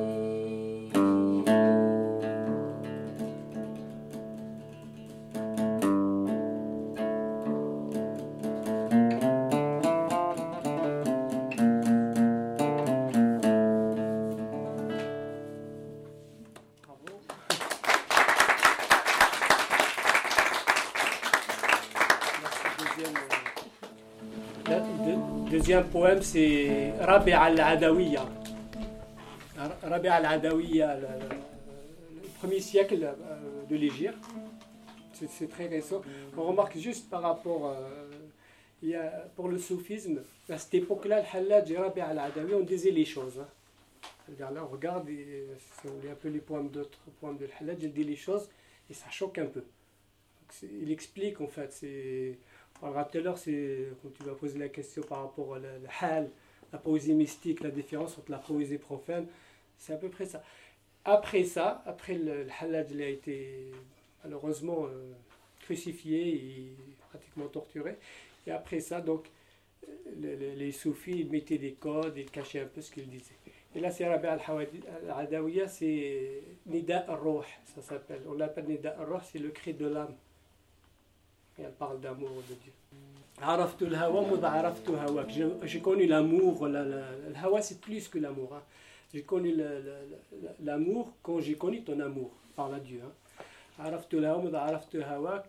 Deuxième poème, c'est Rabi' al-Adawiya. Rabi' al-Adawiya, le premier siècle de l'Égypte. C'est très récent. On remarque juste par rapport, pour le soufisme, à cette époque-là, le Hallaj et Rabi' al-Adawiya, on disait les choses. C'est-à-dire là, on regarde, si on lit un peu les poèmes d'autres poèmes de Hallaj, il dit les choses et ça choque un peu. Donc, il explique en fait, on parlera tout à l'heure, c'est quand tu vas poser la question par rapport à la hal, la poésie mystique, la différence entre la poésie profane, c'est à peu près ça. Après ça, après le Hallaj, il a été malheureusement crucifié et pratiquement torturé. Et après ça, donc, les soufis, ils mettaient des codes, ils cachaient un peu ce qu'ils disaient. Et là, c'est Rabi' al-Adawiya, c'est Nida al-Ruh, ça s'appelle. On l'appelle Nida al-Ruh, c'est le cri de l'âme. Et elle parle d'amour de Dieu. Araftu al-hawa mud araftu hawak. J'ai connu l'amour. Le hawa, c'est plus que l'amour. Hein. J'ai connu l'amour quand j'ai connu ton amour. Parle à Dieu. Araftu al-hawa mud araftu hawak.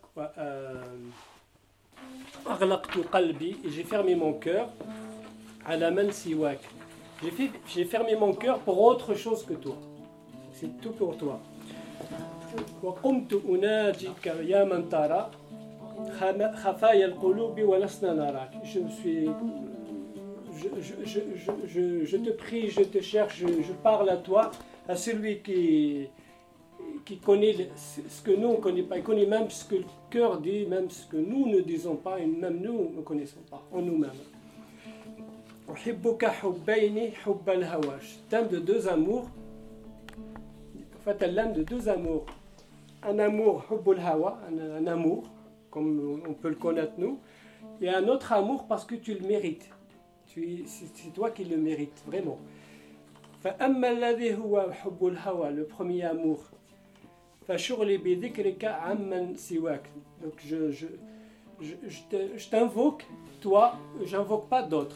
Aghlaqtu qalbi. Et j'ai fermé mon cœur. Ala man siwak. J'ai fermé mon cœur pour autre chose que toi. C'est tout pour toi. Wa qumtu unajika ya man tara. Je te prie, je te cherche, je parle à toi, à celui qui connaît ce que nous on ne connaît pas, il connaît même ce que le cœur dit, même ce que nous ne disons pas, et même nous ne connaissons pas, en nous-mêmes. Thème de deux amours, en fait, elle l'aime de deux amours. Un amour, un amour, comme on peut le connaître nous, et un autre amour parce que tu le mérites. C'est toi qui le mérites, vraiment. Le premier amour. Donc je t'invoque, toi, j'invoque pas d'autres.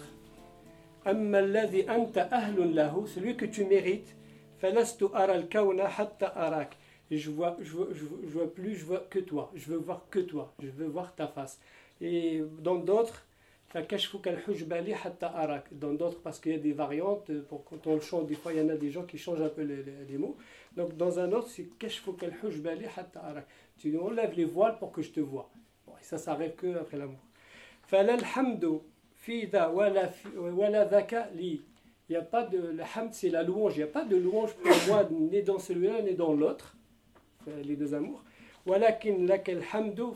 Celui que tu mérites. Et je vois plus, je vois que toi. Je veux voir que toi. Je veux voir ta face. Et dans d'autres, dans d'autres, parce qu'il y a des variantes, quand on le chante, des fois il y en a des gens qui changent un peu les mots. Donc dans un autre, c'est tu enlèves les voiles pour que je te vois. Bon, et ça s'arrête que après l'amour. Il n'y a pas de. Le hamd, c'est la louange. Il n'y a pas de louange pour moi, ni dans celui-là, ni dans l'autre. Les deux amours.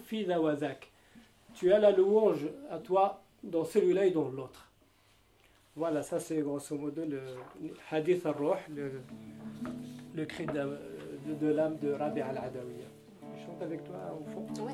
Tu as la louange à toi dans celui-là et dans l'autre. Voilà, ça c'est grosso modo le Hadith al-Ruh, le cri de l'âme de Rabi' al-Adawiya. Je chante avec toi au fond. Ouais.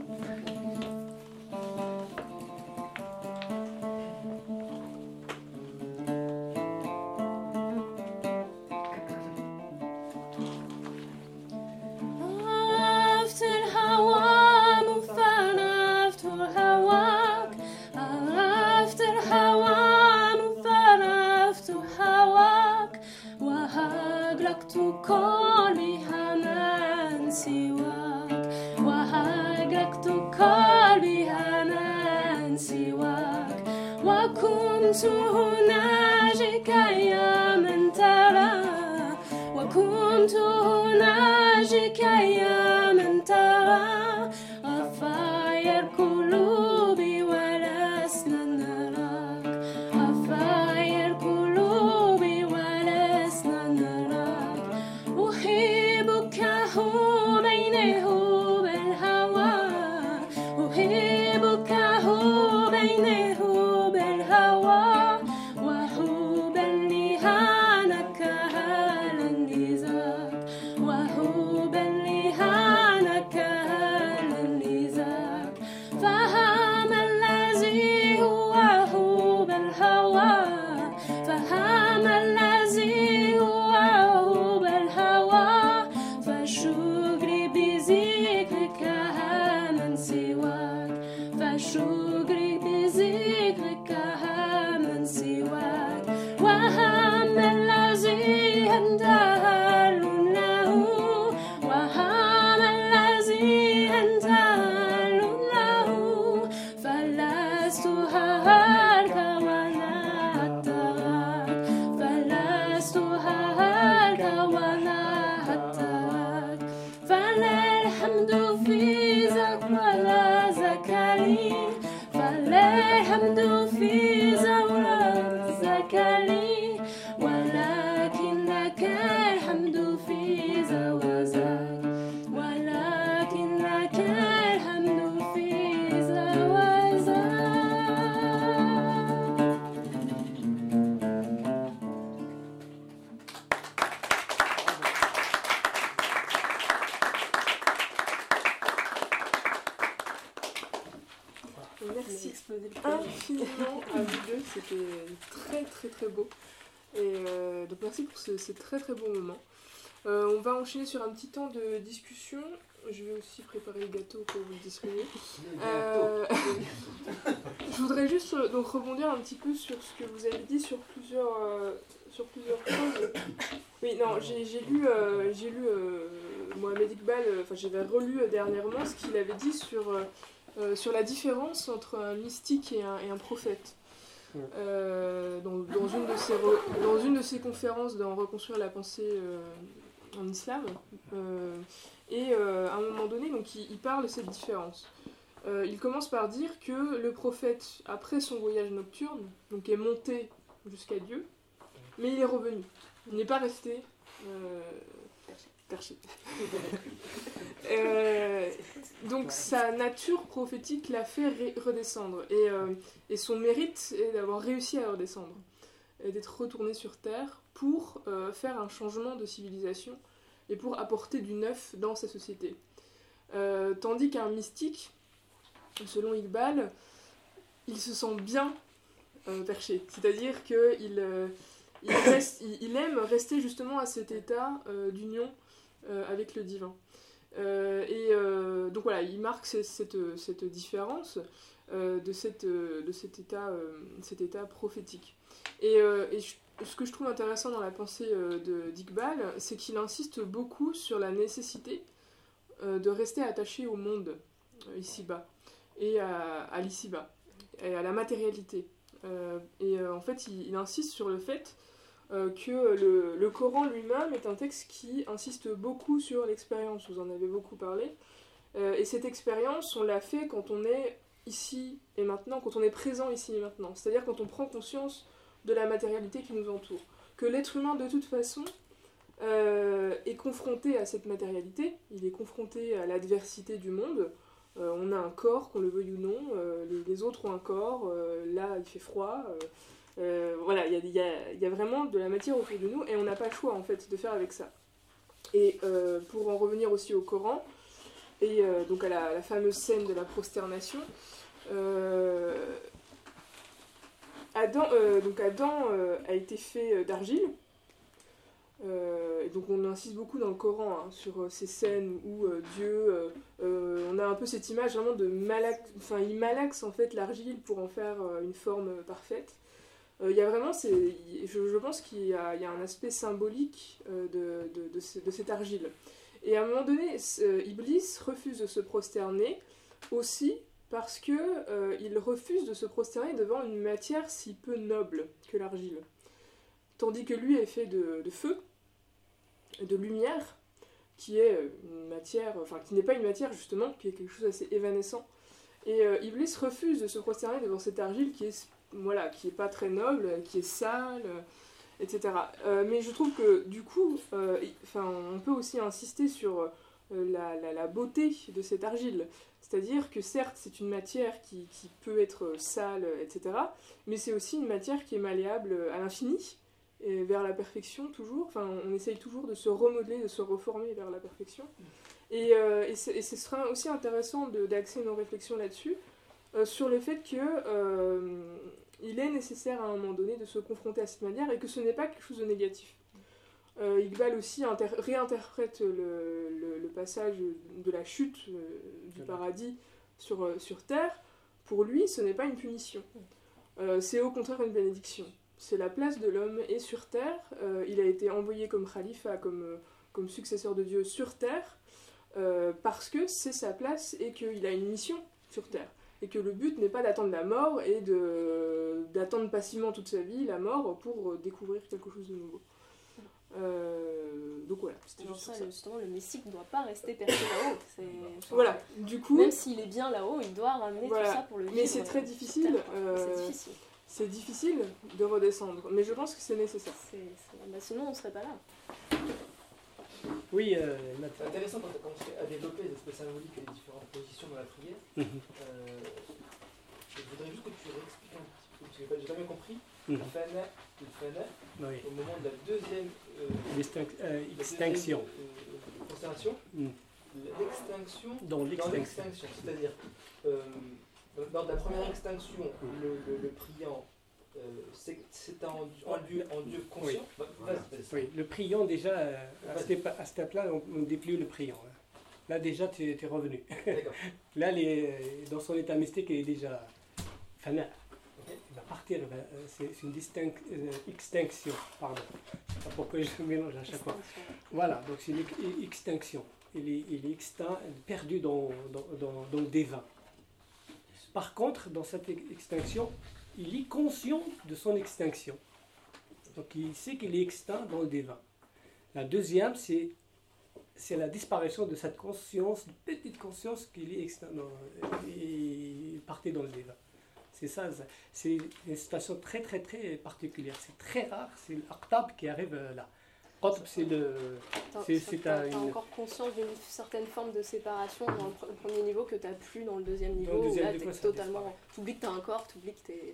وكنت أناجيك يا من ترى وكنت أناجيك يا من ترى غفاير قلوبي ولسنا نراك غفاير قلوبي ولسنا نراك أحبك هو بينه بالهوى أحبك هو بينه بالهوى وحبا لهانك هل النزاك وحبا لهانك هل النزاك فهم الذي هو بالهوى فهم الذي هو بالهوى فشكري بذكرك من سواك فشكري بذكرك من سواك وهم الذي أنت أهل له وهم الذي أنت أهل له فلست أهلك ولا أتاك فلست أهلك ولا أتاك فلا الحمد في ذاك ولا زكالي فلا الحمد في ذاك ولا زكالي ولكن لك الحمد في ذا وذاك ولكن لك الحمد في ذا وذاك Merci infiniment à vous deux, c'était très très très beau. Et donc merci pour ce très très bon moment. On va enchaîner sur un petit temps de discussion. Je vais aussi préparer le gâteau pour vous le distribuer. Je voudrais juste donc rebondir un petit peu sur ce que vous avez dit sur plusieurs choses. Oui, non, j'ai lu Mohamed Iqbal, j'avais relu dernièrement ce qu'il avait dit sur la différence entre un mystique et un prophète. Dans une de ses conférences dans Reconstruire la pensée en islam, à un moment donné, donc, il parle de cette différence. Il commence par dire que le prophète, après son voyage nocturne, donc, est monté jusqu'à Dieu, mais il est revenu. Il n'est pas resté perché. Donc sa nature prophétique l'a fait redescendre. Et son mérite est d'avoir réussi à redescendre. Et d'être retourné sur Terre pour faire un changement de civilisation et pour apporter du neuf dans sa société. Tandis qu'un mystique, selon Iqbal, il se sent bien perché. C'est-à-dire qu'il aime rester justement à cet état d'union avec le divin. Donc voilà, il marque cette différence de cet état prophétique. Ce que je trouve intéressant dans la pensée d'Iqbal, c'est qu'il insiste beaucoup sur la nécessité de rester attaché au monde ici-bas et à l'ici-bas et à la matérialité. En fait, il insiste sur le fait que le Coran lui-même est un texte qui insiste beaucoup sur l'expérience, vous en avez beaucoup parlé, et cette expérience, on l'a fait quand on est ici et maintenant, quand on est présent ici et maintenant, c'est-à-dire quand on prend conscience de la matérialité qui nous entoure, que l'être humain de toute façon est confronté à cette matérialité, il est confronté à l'adversité du monde. On a un corps, qu'on le veuille ou non, les autres ont un corps, là il fait froid, Voilà, il y a vraiment de la matière autour de nous et on n'a pas le choix en fait de faire avec ça. Et pour en revenir aussi au Coran, et donc à la fameuse scène de la prosternation, Adam a été fait d'argile. Et donc on insiste beaucoup dans le Coran sur ces scènes où Dieu, on a un peu cette image vraiment de il malaxe en fait l'argile pour en faire une forme parfaite. Il y a vraiment, je pense qu'il y a un aspect symbolique de cette argile. Et à un moment donné, Iblis refuse de se prosterner aussi parce qu'il refuse de se prosterner devant une matière si peu noble que l'argile. Tandis que lui est fait de feu, de lumière, qui est une matière, enfin qui n'est pas une matière justement, qui est quelque chose d'assez évanescent. Et Iblis refuse de se prosterner devant cette argile qui est pas très noble, qui est sale, etc. Mais je trouve que du coup, on peut aussi insister sur la beauté de cette argile. C'est-à-dire que certes, c'est une matière qui peut être sale, etc. Mais c'est aussi une matière qui est malléable à l'infini, et vers la perfection toujours. Enfin, on essaye toujours de se remodeler, de se reformer vers la perfection. Et ce sera aussi intéressant d'axer nos réflexions là-dessus, sur le fait que il est nécessaire à un moment donné de se confronter à cette manière et que ce n'est pas quelque chose de négatif. Iqbal aussi réinterprète le passage de la chute du paradis sur terre. Pour lui, ce n'est pas une punition. C'est au contraire une bénédiction. C'est la place de l'homme et sur terre. Il a été envoyé comme khalifa, comme successeur de Dieu sur terre, parce que c'est sa place et qu'il a une mission sur terre. Et que le but n'est pas d'attendre la mort et d'attendre passivement toute sa vie la mort pour découvrir quelque chose de nouveau. Donc voilà, c'était juste ça. Justement, le Messie ne doit pas rester perché là-haut. Voilà, du coup... Même s'il est bien là-haut, il doit ramener tout ça pour le vivre. Mais c'est très difficile. C'est difficile. C'est difficile de redescendre, mais je pense que c'est nécessaire. Sinon, on ne serait pas là. Oui, c'est intéressant quand tu as commencé à développer l'aspect symbolique et les différentes positions dans la prière. Je voudrais juste que tu réexpliques un petit peu, parce que j'ai pas bien compris. Le fana, oui. Au moment de la deuxième extinction. Constellation, l'extinction dans l'extinction. C'est-à-dire, lors de la première extinction, le priant c'est en Dieu conscient. Oui, le priant déjà, à cette étape-là, on ne dit plus le priant. Là déjà, tu es revenu. Là, dans son état mystique, il est déjà fana. Il va partir, c'est une extinction, pardon. Je ne sais pas pourquoi je mélange à chaque fois. Voilà, donc c'est une extinction. Il est extinct, perdu dans le dévin. Par contre, dans cette extinction, il est conscient de son extinction. Donc il sait qu'il est extinct dans le dévin. La deuxième, c'est la disparition de cette conscience, petite conscience qu'il est extinct, il partait dans le dévin. C'est ça, c'est une situation très très très particulière. C'est très rare, c'est l'aqtab qui arrive là. Qatb, t'as encore conscience d'une certaine forme de séparation dans le premier niveau que tu n'as plus dans le deuxième niveau. Où là, tu es totalement. Tu oublies que tu as un corps, tu oublies que tu es.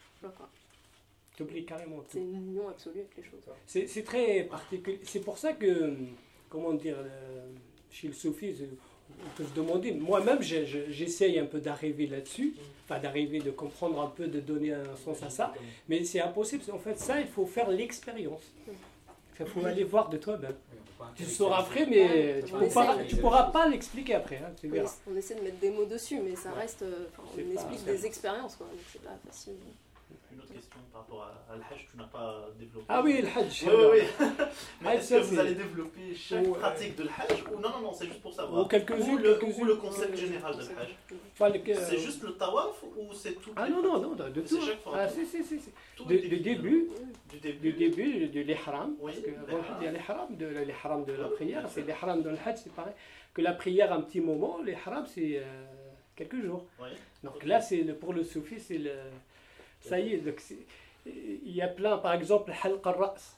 Tu oublies carrément tout. C'est une union absolue avec les choses. C'est très particulier. C'est pour ça que, comment dire, chez le soufis, on peut se demander, moi-même j'essaye un peu d'arriver là-dessus, enfin d'arriver de comprendre un peu, de donner un sens à ça, mais c'est impossible. En fait, ça, il faut faire l'expérience. Il faut aller voir de toi-même. Tu le sauras après, mais tu ne pourras pas l'expliquer après. Hein, tu verras. On essaie de mettre des mots dessus, mais ça reste. On explique des expériences, quoi, donc c'est pas facile. Une autre question par rapport à l'Hajj, tu n'as pas développé. Ah oui, le Hajj. Oui. Mais est-ce que vous allez développer chaque pratique de l'Hajj ou non, c'est juste pour savoir. Ou le concept général de l'Hajj. C'est juste le tawaf ou c'est tout? Ah non, de tout. Ah si. Du début de l'ihram. Parce que il y a l'ihram de la prière, c'est l'ihram de l'Hajj, c'est pareil. Que la prière un petit moment, l'ihram c'est quelques jours. Donc là, pour le soufi, c'est le. Ça y est, donc il y a plein, par exemple, halq al-ra's.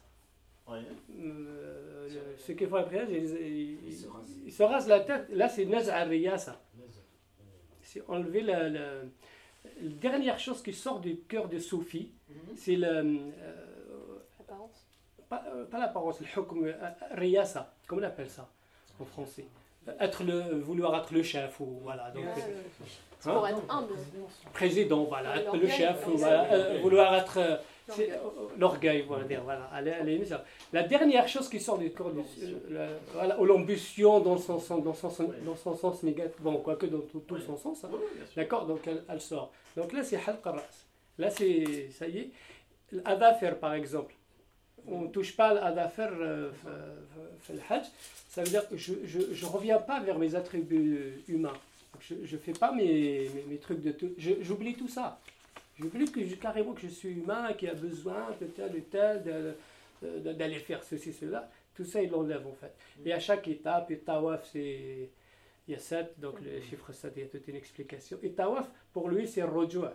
Ceux qui font la prière, ils se rasent la tête. Là, c'est naz' al-riyasa. C'est enlever la dernière chose qui sort du cœur du soufi. c'est Apparence. pas l'apparence, le hukm, riyasa, comment on appelle ça en français? Vouloir être le chef, ou voilà. Donc, C'est pour être humble. président, voilà, être le L'orgueil, chef, oui, voilà, vouloir être L'orgueil. l'orgueil, voilà. Allez, la dernière chose qui sort du corps, voilà, ou l'ambition dans son sens négatif, bon, quoique dans tout son sens, hein, d'accord, donc elle sort. Donc là, c'est halq al-ras. Là, c'est, ça y est, l'adafir, par exemple. On ne touche pas à l'adafir le hajj, ça veut dire que je ne reviens pas vers mes attributs humains. Je ne fais pas mes trucs de tout. J'oublie tout ça. J'oublie carrément que je suis humain, qui a besoin de tel et tel, d'aller faire ceci, cela. Tout ça, il l'enlève en fait. Et à chaque étape, et tawaf, il y a 7, donc le chiffre 7, il y a toute une explication. Et tawaf, pour lui, c'est rojua.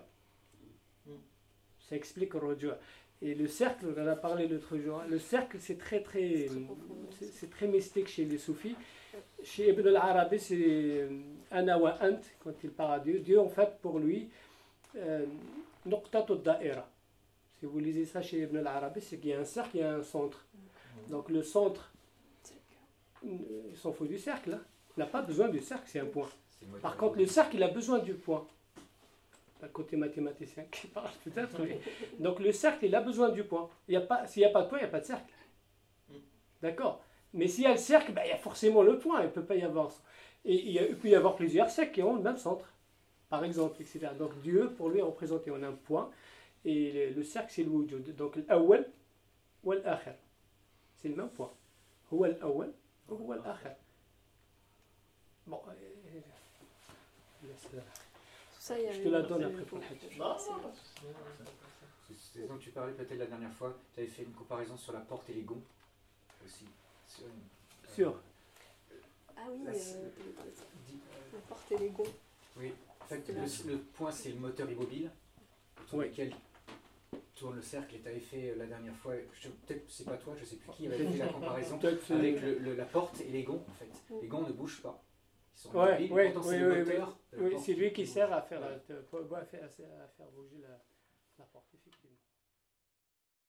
Ça explique rojua. Et le cercle, on en a parlé l'autre jour, le cercle, c'est très mystique chez les soufis. Chez Ibn al-Arabi, c'est ana wa ant, quand il parle à Dieu. Dieu, en fait, pour lui, nuqtatu da'ira. Si vous lisez ça chez Ibn al-Arabi, c'est qu'il y a un cercle, il y a un centre. Donc le centre, il s'en fout du cercle. Hein. Il n'a pas besoin du cercle, c'est un point. Par contre, le cercle, il a besoin du point. Un côté mathématicien qui parle peut-être. Mais... Donc le cercle, il a besoin du point. S'il n'y a pas de point, il n'y a pas de cercle. D'accord. Mais s'il y a le cercle, ben, il y a forcément le point. Il ne peut pas y avoir. Et il peut y avoir plusieurs cercles qui ont le même centre. Par exemple, etc. Donc Dieu, pour lui, est représenté en un point. Et le cercle, c'est le wujud. Donc l'awwal ou l'akhir. C'est le même point. Huwa l'awwal ou huwa l'akhir. Bon. Ça, Je te la donne après pour le hajj. C'est ce dont tu parlais peut-être la dernière fois. Tu avais fait une comparaison sur la porte et les gonds aussi. Sûr. Ah oui, la porte et les gonds. Oui, en fait, le point, c'est le moteur immobile autour duquel tourne le cercle. Et tu avais fait la dernière fois, peut-être c'est pas toi, je sais plus qui avait fait la comparaison avec la porte et les gonds en fait. Les gonds ne bougent pas. Oui, c'est lui qui sert à faire bouger la porte, effectivement.